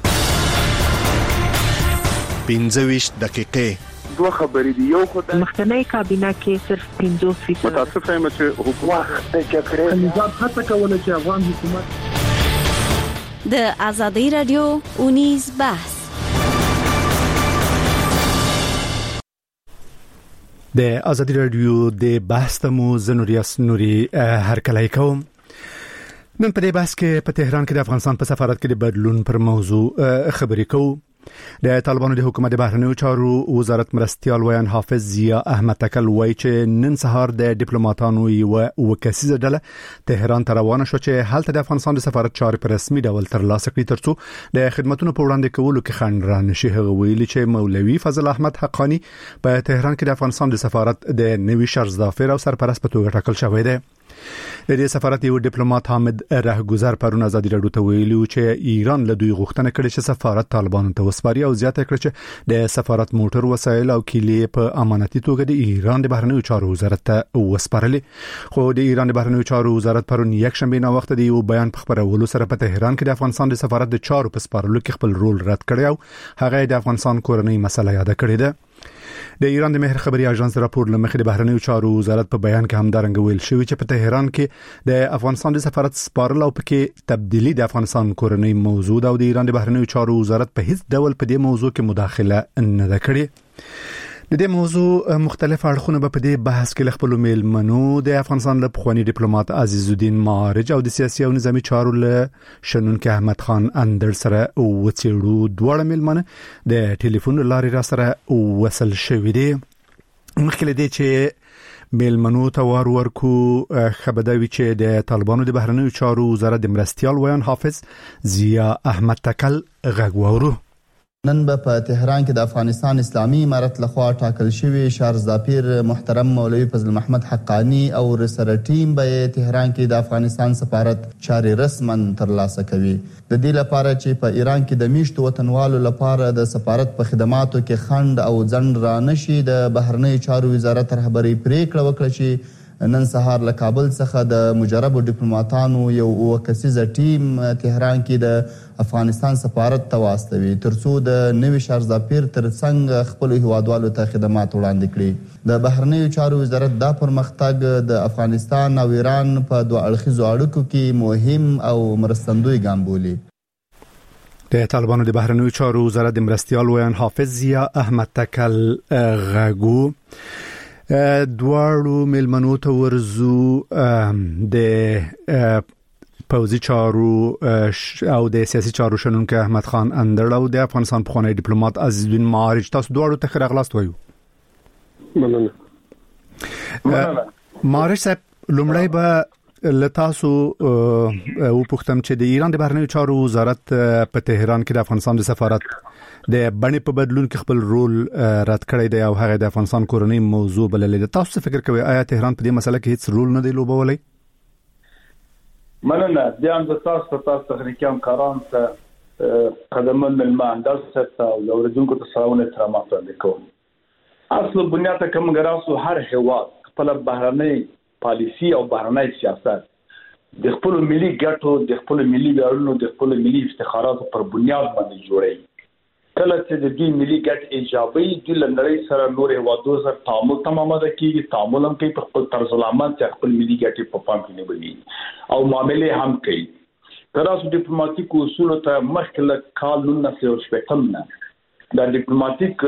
15 دقیقې دوه خبرې دي. یو خدای مخکنی کابینه کې صرف 50% متاسف یم چې حکومت د جګړې نظام هڅه کوله چې افغان حکومت د آزادۍ رادیو اونیز بحث د آزادۍ رادیو د بحث تمو زنوریاس نوري هر کله کوم. نن په دې بحث کې په تهران کې د افغانستان په سفارت کې د بدلون پر موضوع خبرې کوو. د طالبانو د حکومت د بهرنیو چارو وزارت مرستيال ویان حافظ ضیا احمد تکل وایي چې نن سهار د ډیپلوماټانو یو کسیزه ډله تهران ته روانه شو چې هلته د افغانستان د سفارت چارې په رسمي ډول ترلاسه کړي ترڅو د خدماتونو په وړاندې کولو کې خنډ را نشي. هغه ویلي چې مولوي فضل احمد حقانی په تهران کې د افغانستان د سفارت د نوي شرزدافر او سرپرست په توګه ټاکل شوی دی. د دې سفارت یو ډیپلوماټ حامد رهګذر پرون ازادي راډیو ته ویلي چې ایران له دوی غوښتنه کړې چې سفارت طالبانو ته وسپاري او زیاته کړې چې د سفارت موټر وسایل او کیلې په امانتي توګه د ایران د بهرنیو چارو وزارت ته وسپارلې. خو د ایران د بهرنیو چارو وزارت پرون یک شنبه نه وخت د یو بیان په خبرولو سره په تهران کې د افغانستان د سفارت د چارو په سپارلو کې خپل رول رد کړی او هغه د افغانستان کورنۍ مسله یاد کړې ده. د ایران د مهر خبري اژانس راپور لمخې د بهرنیو چارو وزارت په بیان کې همدارنګ ویل شوی چې په تهران کې د افغانستان د سفارت سپارل او پکې تبدیلی د افغانستان کورنۍ موجود او د ایران د بهرنیو چارو وزارت په هیڅ ډول په دې موضوع کې مداخله نه ده کړې. د دې موضوع مختلف اړخونه په دې بحث کې خپل میلمنو د افغانستان له پخوانی ډیپلوماټ عزیز الدین معارج او د سیاسي او نظامی چارو له شنونکو احمد خان اندر سره وڅېړو. دواړه میلمنه د ټلیفون لارې را سره وصل شوي دي. مخکې له دې چې میلمنو ته ورکو خبردوي چې د طالبانو د بهرنیو چارو وزارت د مرستیال ویان حافظ ضیا احمد تکل غږ واورو. نن په تهران کې د افغانستان اسلامي امارت لخوا ټاکل شوی شارزداپیر محترم مولوي فضل محمد حقانی او رسره ټیم به تهران کې د افغانستان سفارت چاري رسما ترلاسه کوي. د دې لپاره چې په ایران کې د میشتو وطنوالو لپاره د سفارت په خدماتو کې خند او ځند را نشي، د بهرنیو چارو وزارت رهبری پریکړه وکړه چې نن سهار له کابل څخه د مجربو ډیپلوماټانو یو وکسیزه ټیم تهران کې د افغانستان سفارت ته واستوي ترڅو د نوي شارزداپیر ترڅنګ خپل هیوادوالو ته خدمات وړاندې کړي. د بهرنیو چارو وزارت دا پرمختګ د افغانستان او ایران په دوه اړخیزو اړیکو کې مهم او مرستندوی ګام بولي. د طالبانو د بهرنیو چارو وزارت د مرستیال ویان حافظ ضیا احمد تکل غږو. دواړو میلمنو ته ورزو د پوځي چارو او د سیاسي چارو شنونکو احمد خان اندر او د افغانستان پخوانی ډیپلوماټ عزیز الدین معارج، تاسو دواړو ته ښه راغلاست وایو. معارج صاحب، لومړی به لتاسو او پختم چې د ایران د بهرنیو چارو وزارت په تهران کې د افغانستان د سفارت د بڼې په بدلون کې خپل رول رد کړی دی او هغه د افغانستان کورنۍ موضوع بللې ده. تاسو څه فکر کوئ، آیا تهران په دې مسله کې هیڅ رول نه دی لوبولی؟ مننه. د هم د تاسو تخنیکي همکاران ته قدمن المهندس ته او اوریدونکو ته سلام احترامات وړاندې کوم. اصل بنیاد کوم ګراسو هر هیواد خپل بهرنۍ پالیسی او بهرنۍ سیاست د خپل ملي ګټو، د خپل ملي ویاړونو، د خپل ملي افتخاراتو پر بنیاد باندې جوړوي. کله چې د دې ملي ګټ ایجابي د لنډۍ سره نور هیوادو سره تعامل تمامه کیږي، تعامل هم کوي په خپل طرز العمل چې خپل ملي ګټې په پام کې نیولي او معاملې هم کوي. تراسو ډیپلوماټیک اصول ته مخکله کال 1960 نه د ډیپلوماټیک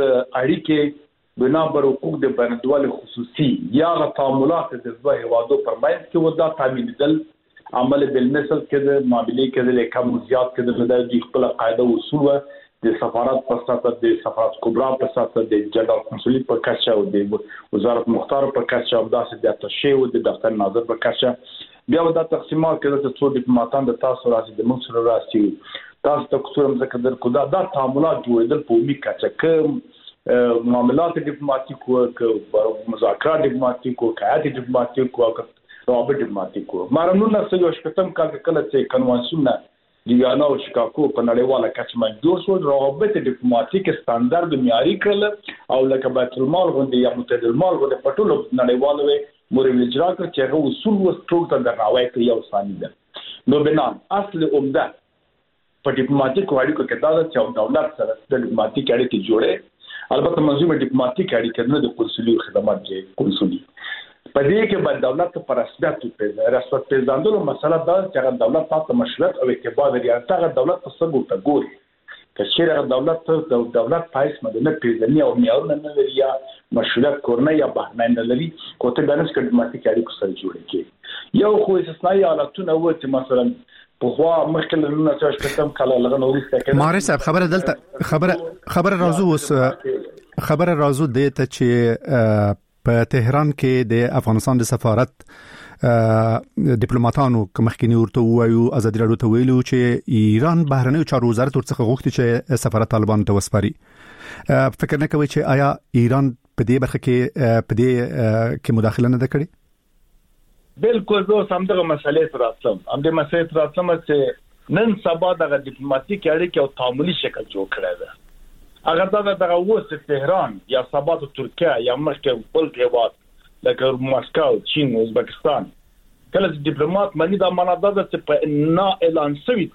اړیکې بنابر حقوق د بینالمللي خصوصي یا تعاملات د دوه هیوادو پر منځ کې ودا تعمیدل عمل بالمثل کې د معاملې کې د کم زیات کې د خپل قاعده اصول د سفارت په اساس د سفارت کبرا په اساس د جنرال کنسولي په کچه او د وزارت مختار په کچه او داسې د اتشه او د دفتر ناظر په کچه بیا د تقسیمات کې د څو ډیپلوماټان د تاسو راځي د موږ سره راځي تاسو ته کوم څه در کو دا تعاملات جوړېدل په می کچه کوم معاملات ډیپلوماټیک او مذاکرات ډیپلوماټیک او قیادت ډیپلوماټیک او روابط ډیپلوماټیک مارنو نه څه یو شپږم کال کله چې کنوانسیون دیانا او شیکاګو په نړیواله کچه باندې جوړ شو، روابط ډیپلوماټیک ستاندرد معیاري کړل او لکه بیت المال غونډې یا متحده المال غونډې په ټولو نړیوالو موري اجرا کړ چې هغه اصول وسترو ته درناوی کوي او ثاني ده. نو بنان اصل عمده په ډیپلوماټیک اړیکو کې دا چې دولت سره د ډیپلوماټیک اړیکې جوړې، البته منظومه ډیپلوماټیک اړیکې نه د کنسولي خدمات کې کنسولي په دې کې باید دولت پر رسمیت پیژندلو مسله دا چې هغه دولت تاسو مشروعیت او اعتبار لري، هغه دولت په څنګه ته ګوري چې شیره دولت پایس مدنه پیژني او معیارونه نه لري یا مشروعیت کورنۍ یا بهرنۍ نه لري، کوته باندې چې ډیپلوماټیک اړیکو سره جوړ کړي. یو خو استثنایی حالتونه و چې مثلا په خوا مخکله نه چې کتم کله لغه نو ورسته ماري صاحب خبره دلته خبره راځو وس خبره راځو د ته چې په تهران کې د افغانستان د سفارت ډیپلوماټانو مخکینی ورته وایو ازادي راډیو ته ویلو چې ایران بهرنیو چارو وزارت ورڅخه غوښتي چې سفارت طالبان ته وسپاري. فکر نه کوي چې آیا ایران په دې برخه کې په دې کې مداخله نه کړې؟ بالکل زه سمدغه مسلې تر راتلم چې نن سبا دغه ډیپلوماټیک اړیکې او تعاملي شکل جوړ کړی دی. اگر دغه اوس تهران یا سبا د ترکیه یا مخکې بل هیواد لکه مسکو، چین، ازبکستان کله چې ډیپلوماټ مانی دا معنا ده چې په نه اعلان شوی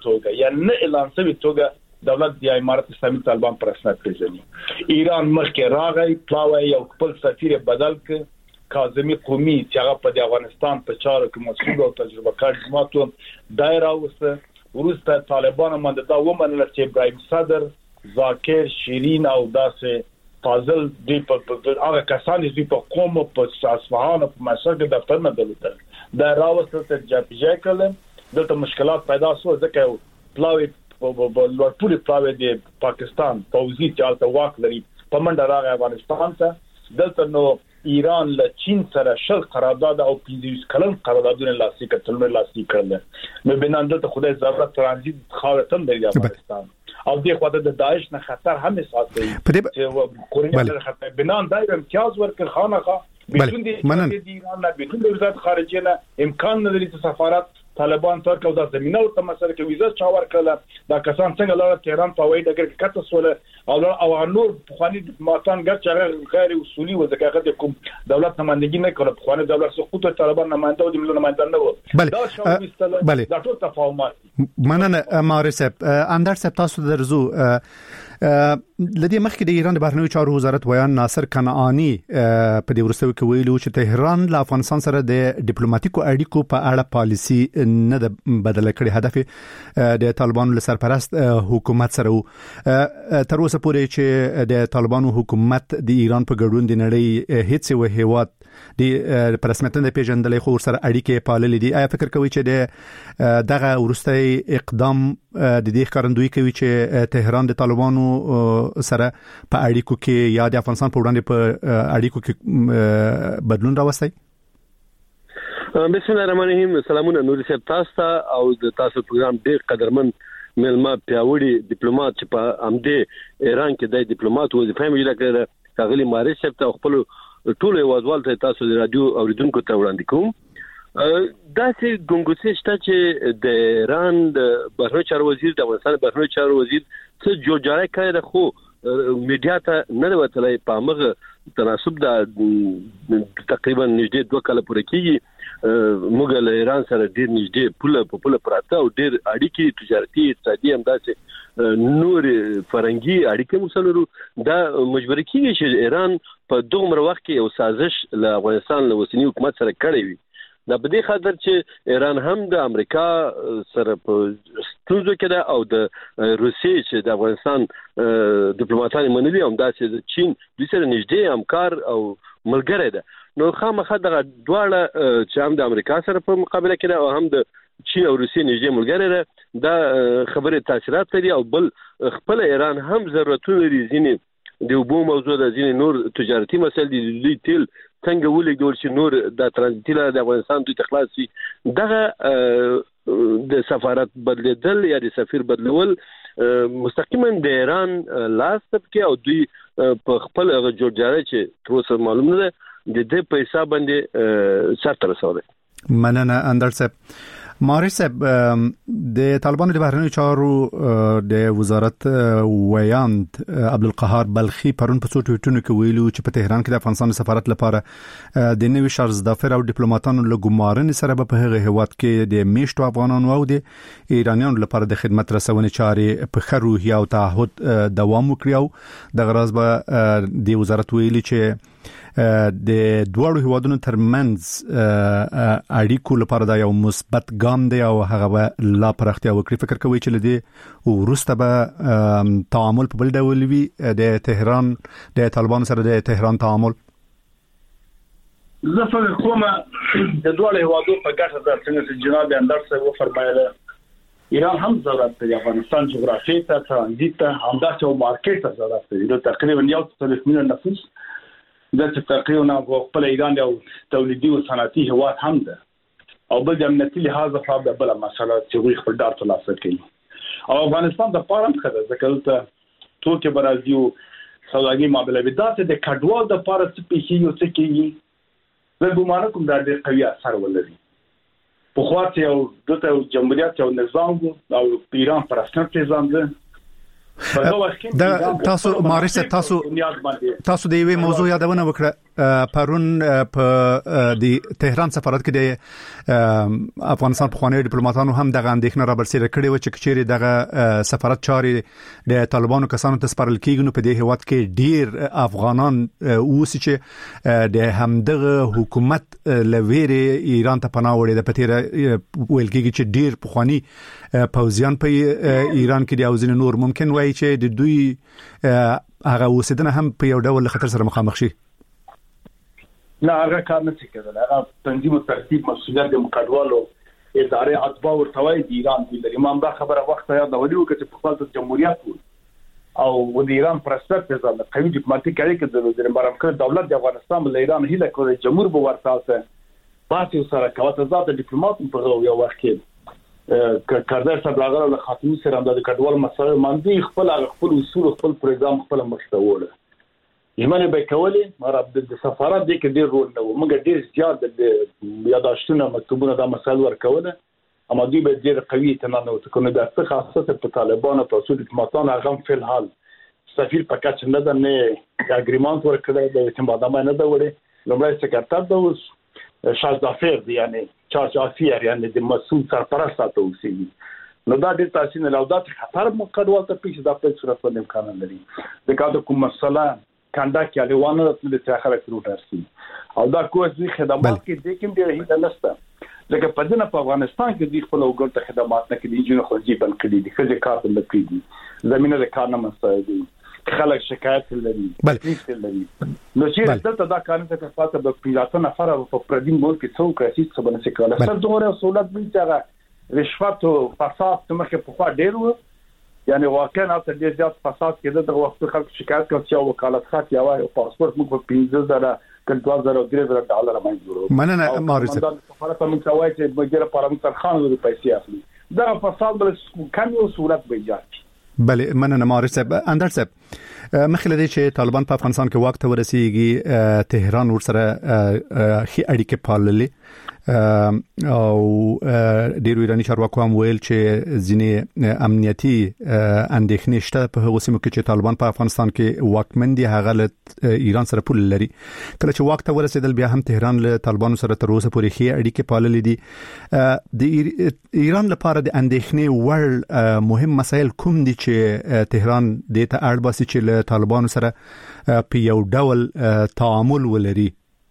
توګه دولت د امارات اسلامي طالبان پر اساس پیژني. ایران مخکې راغی پلاوی یو خپل سفیر بدل ک کاظمی قومي چې هغه په افغانستان په چارو کې مسؤل او تجربه کار جماعتو دایره وسه ورسته طالبان باندې دا ومنل چې ابراهیم صدر، ذاکر، شیرین او داسې فاضل دی په هغه کسان چې په قوم په اصفهان په مشرق دفتر نه دلته دا راوسته چې جاپیجا کړل دلته مشکلات پیدا شو ځکه پلاوی په لوړپوړي پلاوی د پاکستان پوځي چالت واک لري په منډه راغی افغانستان ته دلته نو ایران له چین سره شل قرارداد او 25 کلن قراردادونه لاسلیک کړل نو بنان دلته خدای ضرورت ترانزیت خاورتم دی افغانستان او دغه خواته د داعش نه خطر هم احساس کوي چې کوریا سره خطر بنان دایر امتیاز ورکړ خانقه بدون د ایران نه بدون د وزارت خارجه نه امکان نه لري چې سفارت طالبان ترک او د زمينه او تمسره کې ویزه چا ورکړه دا کسان څنګه لاړ تهران په وای دغه کې کته سول او نور خواني ماتان ګرځي غیر اصولي و ځکه د کوم دولت نمائندګي نه کړ خواني دولت سقوط طالبان نمائنده او د ملي نمائنده نه و دا شاو دا ټول تفاهمات مننه مارسب اندر سب تاسو درزو لدی مخکې د ایران د بهرنیو چارو وزارت ویان ناصر کنعانی په دې ورسوي کې ویلو چې تهران له افغانستان سره د ډیپلوماټیکو اړیکو په اړه پالیسی نه د بدل کړي هدف د طالبانو له سرپرست حکومت سره تر اوسه پورې چې د طالبانو حکومت د ایران په ګډون د نړۍ هیڅ هیواد د پرسمتن د پیژندلې خو سره اړیکې پاللې دي. آیا فکر کوي چې د دغه ورستۍ اقدام د دې ښکارندوی کوي چې تهران د طالبانو سره په اړیکو کې یا د افغانستان په وړاندې په اړیکو کې بدلون راوستي؟ بسم الله الرحمن الرحیم. سلامونه نور صاحب تاسو او د تاسو پروګرام ډیر قدرمن ملما پیاوړي ډیپلوماټ چې په امده ایران کې د ډیپلوماټ وظیفه مې لکه کاغلی مارش صاحب ته خپل ټول یوازوال ته تاسو د رادیو اوریدونکو ته وړاندې کوم. دا چې ګونګوسي شته چې د ایران د بهرنیو چارو وزیر د افغانستان بهرنیو چارو وزیر څه جوړجاړی کړی د خو میډیا ته نه وتلای په مغه تناسب د تقریبا نږدې 2 کال پورې کېږي موږ له ایران سره ډیر نږدې پوله پراته او ډیر اړیکې تجارتي اقتصادي همداسې نور فرنګي اړیکې مسلرو دا مجبور کیږي چې ایران په دومره وخت کې یو سازش له افغانستان له وسنی حکومت سره کړی وي. دا په دې خاطر چې ایران هم د امریکا سره په ستونزو کې ده او د روسیې چې د افغانستان ډیپلوماټان منلي هم داسې د چین د سره نږدې همکار او ملګری ده. نو خامخا دغه دواړه چې هم د امریکا سره په مقابله کې ده او هم د چین او روسیې نږدې ملګری ده دا خبره تاثیرات لري او بل خپل ایران هم ضرورتونه لري ځینې د وبو موضوع د ځینې نور تجارتي مسایل دي د تیل څنګه ولګول چې نور د ترانزیت لپاره د افغانستان د تخلاص شي دغه د سفارت بدلیدل یا د سفیر بدلول مستقیما د ایران لاس کې او دوی په خپل جوړجاړی چې تر اوسه معلوم نه ده د دې په حساب باندې ساتره سره. مننه اندر صاحب. مارش صاحب د طالبانو د بهرنیو چارو د وزارت ویاند عبدالقهار بلخي پرون په څو ټویټونو کې ویلو چې په تهران کې د افغانستان سفارت لپاره د نوي شارزدافر او ډیپلوماټانو له ګمارنې سره په هغه هیواد کې د میشتو افغانانو او د ایرانیانو لپاره د خدمت رسونې چارې په خروحي او تعهد دوام وکړي او د غراض به د وزارت ویلي چې د دوړو هیوادونو ترمنځ اړیکو لپاره دا یو مثبت ګام دی او هغه لا پرختیا وکړي. فکر کوي چې لدی ورسته به تعامل په بل ډول وي د تهران د طالبانو سره د تهران تعامل؟ زه فکر کوم د دوړو هیوادونو په ګټه ده چې جناب اندر صاحب وفرمایله ایران هم ضرورت دی افغانستان جغرافي ته ترانزیت ته همداسې او مارکیټ ته ضرورت دی. نو تقریبا 1 میلیون نفوس د تقریبا خپل ایران یو تولیدي او صنعتي هیواد هم ده او بل د امنیتي لحاظ په بل مسله چې وي خپل ډار ترلاسه کوي او افغانستان د پاره خدای ځکه ته توکي برازیل سوداګي معاملې به داسې د کډوال د پاره څه پیښي یو څه کیږي زه ګومان کوم دا ډېر قوي اثر ولري په خواته یو دغه جمهوریت او نظام او ایران پرستنټ نظام ده. دا تاسو مارس تاسو د یوې موضوع یادونه وکړه پرون په د تهران سفارت کې د افغانستان په خوانی ډیپلوماټانو هم دغه اندېښنه را برسېره کړې و چې چیرې دغه سفارت چارې د طالبانو کسانو ته سپارل کېږي نو په دې هیواد کې ډیر افغانان اوس چې د همدغه حکومت لویری ایران ته پناه وړي د پتیره ویل کېږي چې ډیر په خوانی پوځیان په ایران کې د اوزین نور ممکن وایي چې د دوی هغه اوسیدنه هم په یو ډول خطر سره مخامخ شي. نه هغه کار نه کېدل. هغه تنظیم او ترتیب مسؤلیت د مقدوالو ادارې اتباع ورتوي د ایران د امام دا خبره وخت یاد ولې وکړي په خپل جمهوریت او د ایران پرستر ته ځل قوي ډیپلوماټیک اړیکې د وزیر برامکر دولت د افغانستان له ایران هیله کوي جمهور به ورتاسه پاتې سره کوي ذات ډیپلوماټ په یو وخت کې کاردار صاحب راغله له خاتمي سره د کډوال مسایل باندې خپل اصول خپل پروګرام خپل مخته یمنه به کولی مراد د سفارت د کې ډیر رول نه و موږ ډیر زیات د یاداشتونه مکتوبونه د مسایل ورکوله اما دوی به ډیر قوي تنانه وکړي د خاصه په طالبانو په اصول ډیپلوماټانو هغه په الحال سفیر پکاچ نه ده نه اګریمنت ورکړی د اعتمادامه نه ده وړي لومړی سکرټر د اوس شاز دافر دی یعنی چارج افیر یعنی د مسؤل سرپرست تاسو اوسېږي نو دا د تاسو نه لودات خطر مقدوال ته پیښ د خپل صورت په امکان لري د کاده کوم مسله کنده کې اړوانه د تاخره کروټرسي او دا کوزي خدمات کې د کوم ډیر هیڅ نشته لکه په دنه په افغانستان کې د خپل وګړو ته خدمات نه کوي جنو خرجي بن کړي دي خځه کار نه کوي زمينه د کار نه مسایل دي خلک شکایت لري نو چې دلته دا قانون ته پاتې د پیراته نفر په پردین ملک کې څوک اساس څه بنه سکاله سر دوره سہولت بلته رشوت او فساد تمخه په خوا ډیر و یعنی واقعا تر دې زیات فساد کې د وخت خلک شکایت کوي چې وکالت خاط یا پاسپورت موږ په 15000 $20,000 باندې جوړو مننه مارس سفارت موږ کوي چې بګره پارلمان خان د پیسې اخلي دا فساد بل کم یو صورت به ایجاد بله مننه مارس اندر صاحب مخکې لدی چې طالبان په افغانستان کې وخت ورسیږي تهران ورسره خي اړیکې پاللې او ډیرو ایرانی چارواکو هم ویل چې ځینې امنیتي اندېښنې شته په هغو سیمو کې چې طالبان په افغانستان کې واکمن دي هغه له ایران سره پول لري کله چې وخت ورسېدل بیا هم تهران له طالبانو سره تر اوسه پورې خي اړیکې پاللې دي د ایران لپاره د اندېښنې وړ مهم مسایل کوم دي چې تهران د ته اړ باسي چې له طالبانو سره په یو ډول تعامل ولري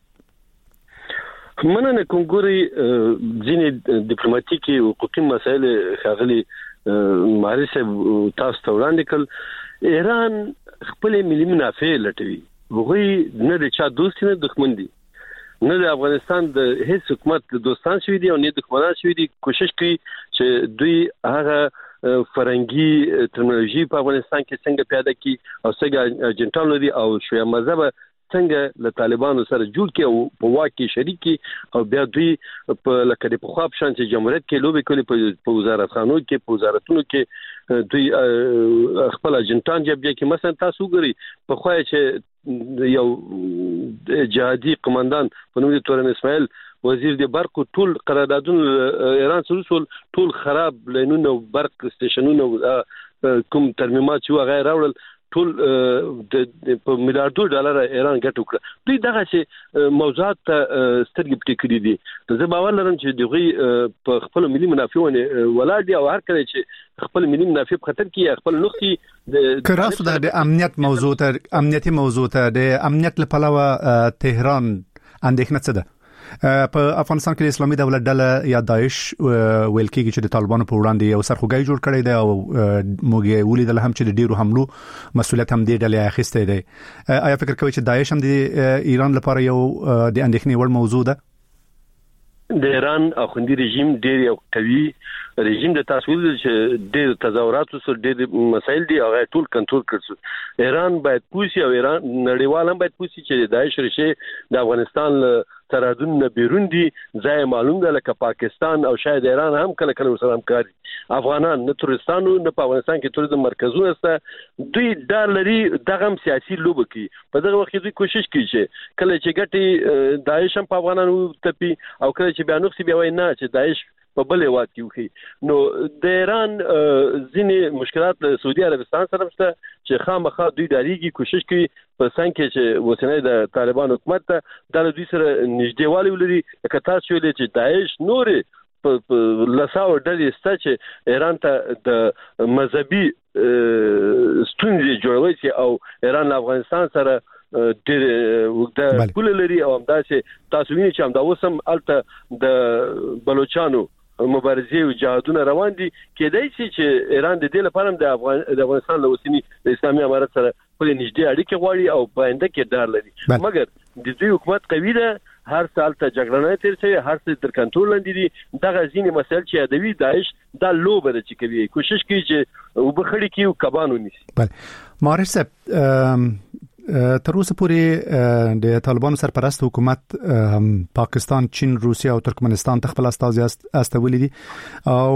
مننه کومګوري ځینې ډیپلوماټیکي او حقوقي مسایل خاغلي مارس تاسو ته وړاندې کړ ایران خپل ملي منافع لټوي هغه نه د چا دوست نه دښمن دي نه د افغانستان د هیڅ حکومت د دوستان شوی دي او نه دښمنان شوی دي کوشش کوي چې دوی هغه فرنګي ټرمینالوژي په افغانستان کې څنګه پیدا کی او څنګه اجنټان لري او شویا مذهب څنګه له طالبانو سره جوړ کې او په واکي شریکي او بیا دوی په لکه د پخواب شان چې جمهوریت کې لوبي کوي په وزارتخانو کې په وزارتونو کې دوی خپل اجنټان جبهه کې مثلا تاسو ګوري په خوای چې یو جهادي قومندان په نوم د تورن اسماعیل وزیر د برق ټول قراردادونه ایران سره ټول خراب لینونه برق سټیشنونه کوم ترمیمات چې غیر راوړل ټول په میلیارډو ډالر ایران ګټ وکړه دوی دغه چې موضوعات سترګې پټې کړې دي زه باور لرم چې دوی په خپل ملي منافعونه ولاړ دي او هر کله چې خپل ملي منافع په خطر کې خپل نقطي کراستو د امنیت موضوع ته امنیتي موضوع ته د امنیت لپاره تهران اندېښنه څه ده په افغانستان کې د اسلامي دولت ډله یا داعش ویل کېږي چې د طالبانو په وړاندې یو سرخوږی جوړ کړی دی او موږ ولیدل هم چې د ډیرو حملو مسؤلیت هم د ډلې اخیستی دی آیا فکر کوئ چې داعش هم د ایران لپاره یو د اندېښنې وړ موضوع ده د ایران اخوندي رژیم ډیر یو قوي رژیم د تاسویل چې ډیر تظاهرات او ډیر مسایل دي هغه ټول کنټرول کړي ایران باید پوښي او ایران نړیوال هم باید پوښي چې داعش رشه د افغانستان سرحدونو نه بیرون دي ځای معلوم ده لکه پاکستان او شاید ایران هم کله کله سره همکاري افغانان نه تورستانو نه په افغانستان کې تورزم مرکزونه سته دوی ډار لري دغه سیاسي لوبه کوي په دغه وخت دوی کوشش کوي چې کله چې ګټي داعش هم په افغانانو تپي او کله چې بیا نقصي بیا وای نه چې داعش په بل هیواد کې وخی نو د ایران ځینې مشکلات له سعودي عربستان سره شته چې خامخا دوی داریږي کوشش کوي په څنګه کې چې وسنۍ د طالبان حکومت ته د دوی سره نږدېوالی ولري لکه تاسو ویلي چې داعش نورې په لساو ډلې سته چې ایران ته د مذهبي ستونزې جوړوي چې او ایران له افغانستان سره ډېر وګړه کول لري او همداسې تاسو وینئ چې همدا اوس هم الته د بلوچستانو مبارزې او جهادونه روان دي کېدای شي چې ایران د دې لپاره د افغانستان له اوسنی د اسلامي امارت سره په نږدې اړیکې غواړي او په آینده کې ډار لري مګر د دوی حکومت قوي ده هر سال ته جګړه نه تیر شي هر څه تر کنټرول لاندې دي دغه ځینې مسایل چې یادوي داعش دا لوبه ده چې کوي کوشش کوي چې وبخړي کې او کبانو نیسي بله مارش صاحب تر اوسه پورې د طالبانو سرپرست حکومت پاکستان، چین، روسیه او ترکمنستان ته خپل استازي استولي دي او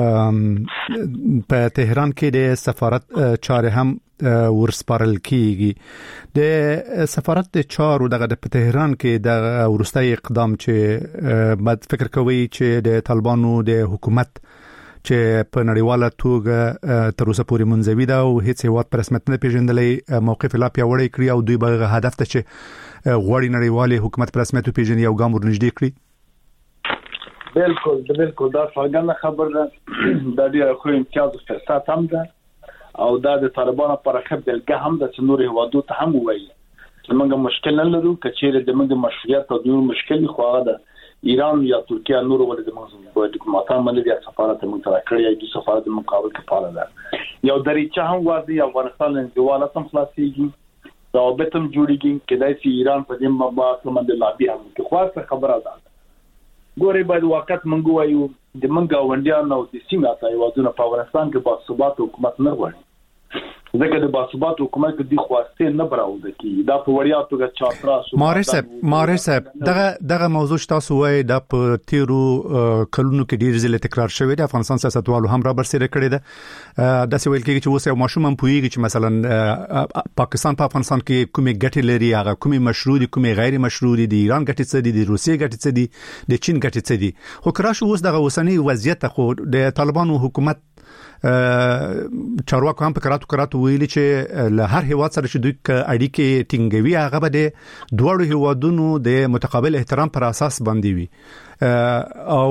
په تهران کې د سفارت چارې هم ورسپارل کیږي د سفارت د چارو دغه په تهران کې د ورستۍ اقدام چې بعد فکر کوي چې د طالبانو د حکومت چې په نړیواله توګه تر اوسه پورې منځوي ده او هیڅ هیواد پر رسمیت نه پیژندلې موقف لا پیاوړی کړی او دوی به هدف ته چې غوړي نړیواله حکومت پر رسمیت پیژني او ګام ورنږدې کړی بالکل دا څنګه خبر ده د دې خو امتیاز فرصت هم ده او دا د طالبانو پر خپ دلګه هم د نور هیوادو ته هم وایي چې موږ مشکل نه لرو کچېره د موږ مشروعیت او د مشکل خو هغه ده ایران یا ترکیه نور ولې د موږ ډیپلوماټان باندې د سفارت موږ سره کړی دی سفارت مقابل کې فعال ده یو دریچه هم واځي افغانستان له دیواله سم خلاصيږي ضوابط هم جوړیږي کدای شي ایران په دې مباحث باندې لابي هم کې خاصه خبره ده ګورې باید وخت منګو وایو د منګا وندیان نو د سیمه ته یوازونه په افغانستان کې با ثبات حکومت نه غواړي ځکه د باثبات حکومت کې د خواسته نه براوده کی دا په وړیا توګه چاپرا مارش صاحب دغه موضوع تاسو وایي د په تیرو کلونو کې ډیر ځله تکرار شوی د افغانستان سیاستوالو هم را برسېره کړی ده د سویل کې چې اوس یو ماشوم هم پوهیږي چې مثلا پاکستان په افغانستان کې کومې ګټې لري هغه کومې مشروع دي کومې غیر مشروع دي د ایران ګټې څه دي د روسیې ګټې څه دي د چین ګټې څه دي خو کراش اوس دغه اوسنی وضعیت خو د طالبانو حکومت چارواکو هم په کراتو ویلي چې له هر هیواد سره چې دوی اړیکې ټینګوي هغه به د دوړو هیوادونو د متقابل احترام پر اساس باندې وي او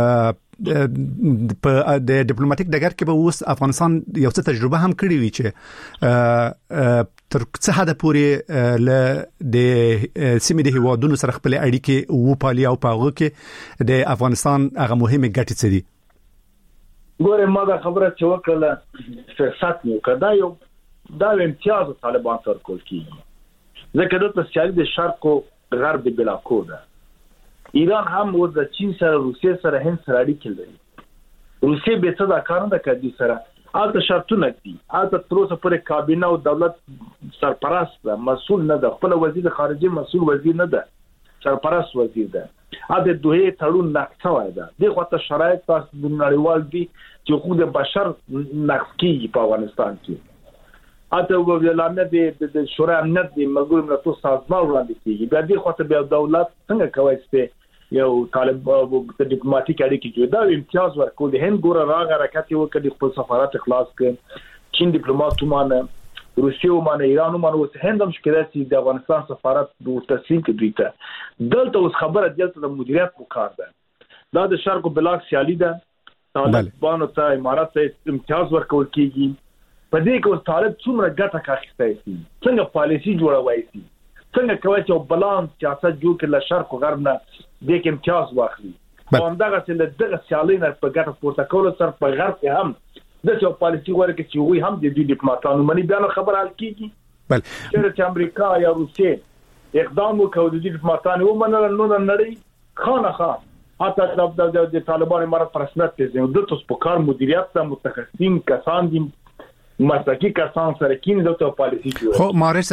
په د ډیپلوماټیک ډګر کې به اوس افغانستان یو څه تجربه هم کړې وي چې تر څه حد پورې له د سیمې د هیوادونو سره خپل اړیکې وپالي او په هغه کې د افغانستان هغه مهمه ګټې څه دي ګوره ما دا خبره چې وکړه فرصت نو کدا یو دا امتیاز طالبان سره کول کیږي ځکه د سیاسي د شرق او غرب بلا کوده ایران هم ور د چین سره روسیې سره هند سره اړیکې لري روسیې به څه دا کار نه کوي سره اته شرطونه دي اته تر اوسه پورې کابینه او دولت سرپرست مسؤل نه ده خپل وزیر خارجه مسؤل وزیر نه ده سرپرست وزیر ده اته دوه تړون نقص وای ده دغه ته شرایط تاسو د نړیوال دي چې خود بشر نقص کیږي په افغانستان کې اته ویلانه د شورا امنیت د ملګرو ملتونو سازمان وړاندې کیږي بیا دغه ته بیا دولت څنګه کوي چې یو طالب د ډیپلوماټیک اړیکې جوړ دا امتیاز ورکول د هند ګوره راغ حرکت یو کړي خپل سفارت اخلاص کړي چین ډیپلوماټ مانه روسیه مانه ایران مانه اوس هند هم شکایت چې د افغانستان سفارت د تسلیم کړي ته دلته اوس خبره دلته د مدیریت وکړ ده دا د شرق بلاک سیالي ده طالبانو ته امارات ته امتیاز ورکول کیږي په دې کې اوس طالب څومره ګټه اخیستای شي څنګه پالیسي جوړوي شي څنګه کوي چې بالانس سیاست جوړ کړي له شرق او غرب نه د کې امتیاز واخلي او همدغه چې دغه سیالي نه په ګټه پورته کول سره په غرب کې هم د څو پالیسي ورکړي چې وي هم د ډیپلوماټانو منی بیان خبر حل کیږي چې امریکا یا روسیې اقدام وکړي د ډیپلوماټانو ومنل نو نړۍ خانه حتی د طالبان امارات پر رسمیت ته د تاسو په کار مدیریت ته متخصصین کسان دي مسلکی کسان سره کین دغه پالیسی جوړ. خو مارش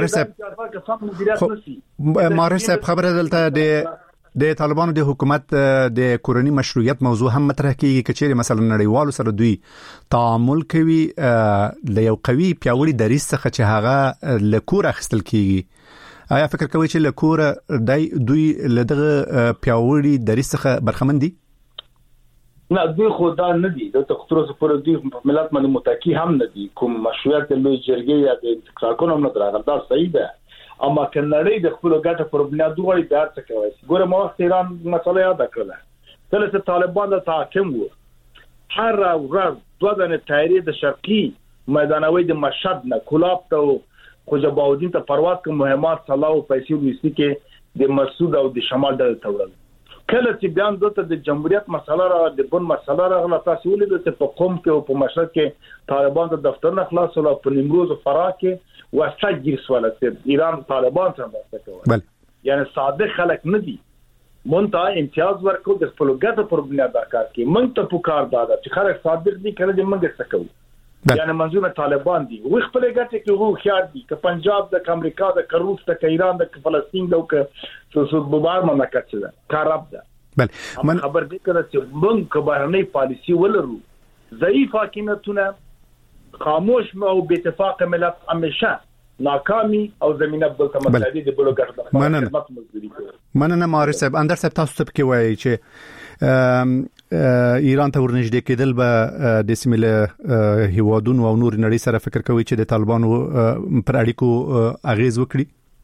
صاحب خبره دلته د طالبانو د حکومت د کورنی مشروعیت موضوع هم مطرح کیږي چې مثلا نړیوالو سره دوی تعامل کوي له یو قوي پیاوړي دریځ څخه چې هغه لکور اخستل کیږي. آیا فکر کوئ چې لکور دوی لدغه پیاوړي دریځ څخه برخمن دي؟ نه دوی خدا نه دي د تخصص پر دوی ملت باندې متکی هم نه دي. کوم مشروعیت له جرګې یا د انتخابونو نه دراغله دا صحیح ده، اما کنړې د خپل ګټه پر بنیاد دوی بیا څه کوي. ګوره مو ایران مسله یاد کړله کله چې طالبان د حاکم وو هر ورځ دوه دنه تایری د شرقي میدانوي د مشهد نه کولاب ته خوجباودین ته پرواز کوم مهمات صلاح پیسې وېستي کې د مسعود او د شمال د تورل کله چې بیان دوته د جمهوریت مسله را د بن مسله راغله تاسو ولې د په قوم کې او په مشهد کې طالبان د دفتر نه خلاص ولا په نیمروز او فراه کې واسطګیر سوالته ایران طالبان سره مرسته کوي. یعنی ساده خلک نه دي مونږ امتیاز ورکو د خپل ګټه پر بنیاد کار کوي. مونږ ته پکار داده چې خلک صادق دي کله چې مونږ څه کوو. یعنی منظور طالبان دي وي خپل ګټه کې وو خيار دي ک پنجاب د امریکا د روس د ایران د فلسطین د څو بوبار مملکت ده خراب ده. بل خبر دې کړه چې موږ کبرنۍ پالیسی ولرو ضعیف حکومتونه خاموش او بے اتفاق ملت همیشه ناکامي او زمينه بل تمثيلي د بلو ګټه مننه مارش صاحب. اندر صاحب تاسو ته کې وایي چې ایران ته ورنږدې کېدل به د سیمه هیوادونو او نور نړۍ سره فکر کوي چې د طالبانو پر اړیکو اغیز وکړي.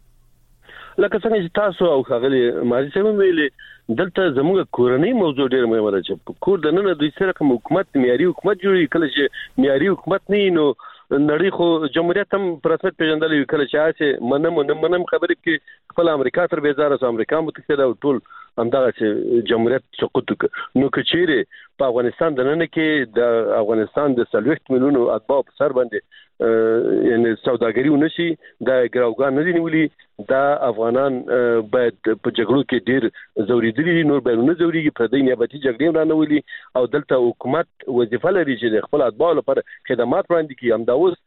لکه څنګه چې تاسو او خغلی ماري صاحب ویلي دلته زموږ کورنۍ موضوع ډېر مهمه ده چې کور د نن دوی سره کوم حکومت معیاري حکومت جوړي کله چې معیاري حکومت نه نو نړۍ خو جمهوریت هم پر رسمیت پیژندل کله چې اسه منم خبرې کې خپل امریکا تر بیزاره سو امریکا متحده او ټول همدغه چې جمهوریت سقوط نو کچېره په افغانستان د نن کې د افغانستان د 30 میلیونو اتباع په سر باندې یعنی سوداګری ونشي د ګراوګان نه دی نیولې دا افغانان باید په جګړو کې ډیر زوریدلي نور بیرونه زوريږي په دې نیابتي جګړې نه ولي او دلته حکومت وظیفه لري چې خپل اتباع لپاره خدمات وړاندې کړي. هم دا اوس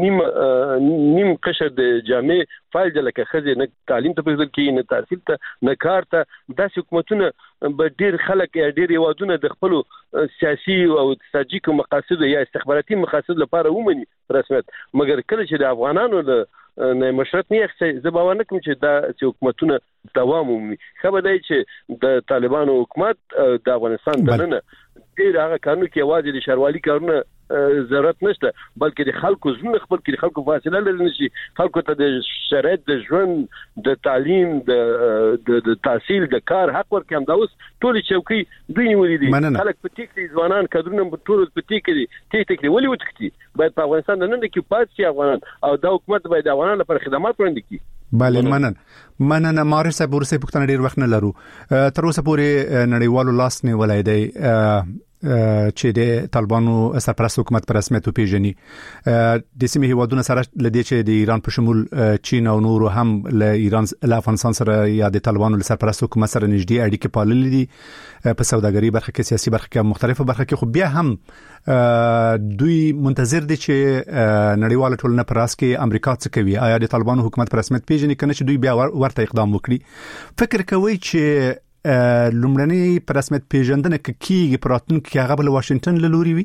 نیم قشر د جامع فایل جلکه خزه نه تعلیم ته پېژل کې نه تحصیل ته نه کار ته داسې حکومتونه به ډیر خلک یا ډیر یوادونه د خپل سیاسي او اقتصادي مقاصد یا استخباراتي مقاصد لپاره ومني رسمیت مګر کله چې د افغانانو له مشرت نه یې زباونه کوم چې د حکومتونه دوام ومني. خبر دی چې د طالبانو حکومت د افغانستان دننه ډیر هغه قانون کې واځي د شهروالي کارونه ضرورت نشته بلکې د خلکو زونه خپل کې خلکو فاصله لري نشي خلکو ته د شرایط د ژوند د تعلیم د تحصیل د کار حق ورکړي. هم دا اوس ټول چوکي دوی نیولې دي خلک په ټیک دي ځوانان کډرونه په ټول په ټیک دي ټیک ولې وټکتي باید په افغانستان نن کې پاتې افغانان او د حکومت باید افغانان لپاره خدمات وړاندې کړي. بله مننه مارش صاحب ورسې پښتنه ډیر وخت نه لرو تر اوسه پورې نړیوالو لاس نه ولای دی چې د طالبانو سرپرست حکومت پر رسمیت پیژني د سیمې هیوادونو سره لدې چې د ایران په شمول چین او نور هم له ایران له افغانستان سره یا د طالبانو سرپرست حکومت سره نږدې اړیکې پاللې دي په سوداګري برخه کې سیاسي برخه کې مختلفه برخه کې خو بیا هم دوی منتظر دي چې نړیواله ټولنه پر راس کې امریکا څه کوي آیا د طالبانو حکومت پر رسمیت پیژني کنه چې دوی بیا ورته اقدام وکړي. فکر کوي چې لومړنی پر رسمیت پیژندنه کیږي پراتون کې هغه بل واشنگټن له لوري وي.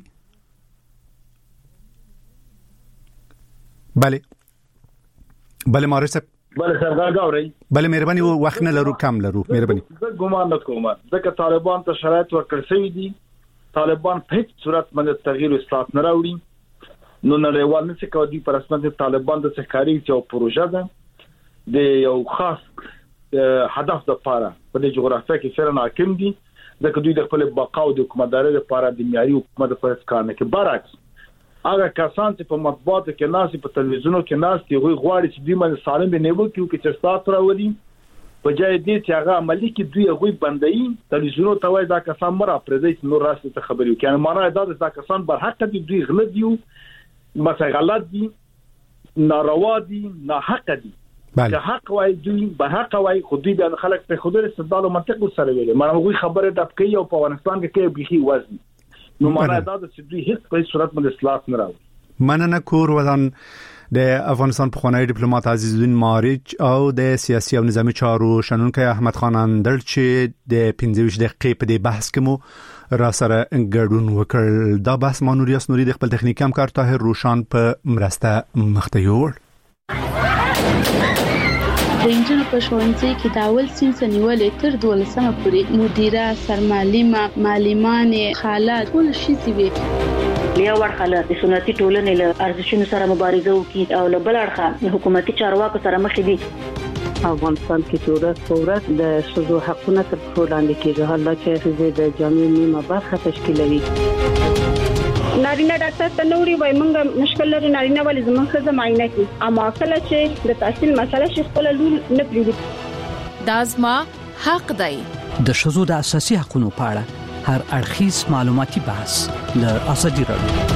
بله مارش صاحب بله سرګر غوړی بله مهرباني وخت نه لرو کم لرو مهرباني زه ګومان نه کوم ځکه طالبان ته شرایط ورکړل شوی دي طالبان په هیڅ صورت باندې تغییر او اصلاح نه راوړي نو نړیوال نه څه کوي پر رسمیت طالبان د سکاري چې پروژه ده د یو خاص هدف د پاره په دې جغرافیه کې فعلا حاکم دي ځکه دوی د خپل بقا او د حکومتداري لپاره د معیاري حکومت په کار نه کې برعکس هغه کسان چې په مطبوعاتو کې ناس په تلویزیونو کې ناس دي غوي غواړي چې دوی باندې سالم بنېو کې چې تاسو راوړي په ځای دې چې هغه عملی کې دوی غوي بندي تلویزیونو ته وایي دا کسان مرا پردې نور راسته ته خبري کوي یعنی معنا دا کسان بر حق دي دوی غلط دي مثلا غلط دي ناروا دي نه حق دي که حق وای دوی به حق وای خودی د خلک په خوده استدلال او منطق سره ویل مانه خبره د پکې او په افغانستان کې بيخي وزن نو معنا دا چې دوی هیڅ په صورت باندې اصلاح نه راوړي. مننه کور ودان د افغانستان پخوانی ډیپلوماټ عزیزالدین مارچ او د سیاسي او نظامی چارو شنونکو احمد خان اندړ چې د 15 دقیقې په دې بحث کې مو را سره ګډون وکړ. دا بحث مانوریاس نوري د خپل تخنیکی همکار طاهر روشان په مرسته مخته یوړ. د انجنونو په ښوونځي کې د اول صنف نیولې تر 12مه پورې مدیره، سرمعلمه، معلمانې، خالات ټول شي وي. یو ورخه د سنتي ټولنې له ارزښتونو سره مبارزه وکړي او له بل اړخه حکومتي چارواکو سره مخ دي. افغانستان کې ورځ په ورځ د شذو حقونه تر پښو لاندې کېږي. حالا چې د جامعې نیمه برخه تشکیلوي. نارینه ډاکټر ته نوري وای مونږه مشکل لري نارینه ولې زموږ څه معاینه کوي اما کله چې د تحصیل مسله شي خپل لول نه پریږدي. دازما حق دی. د شذو د اساسي حقوقو په اړه هر اړخیز معلوماتي بحث له ازادي راډیو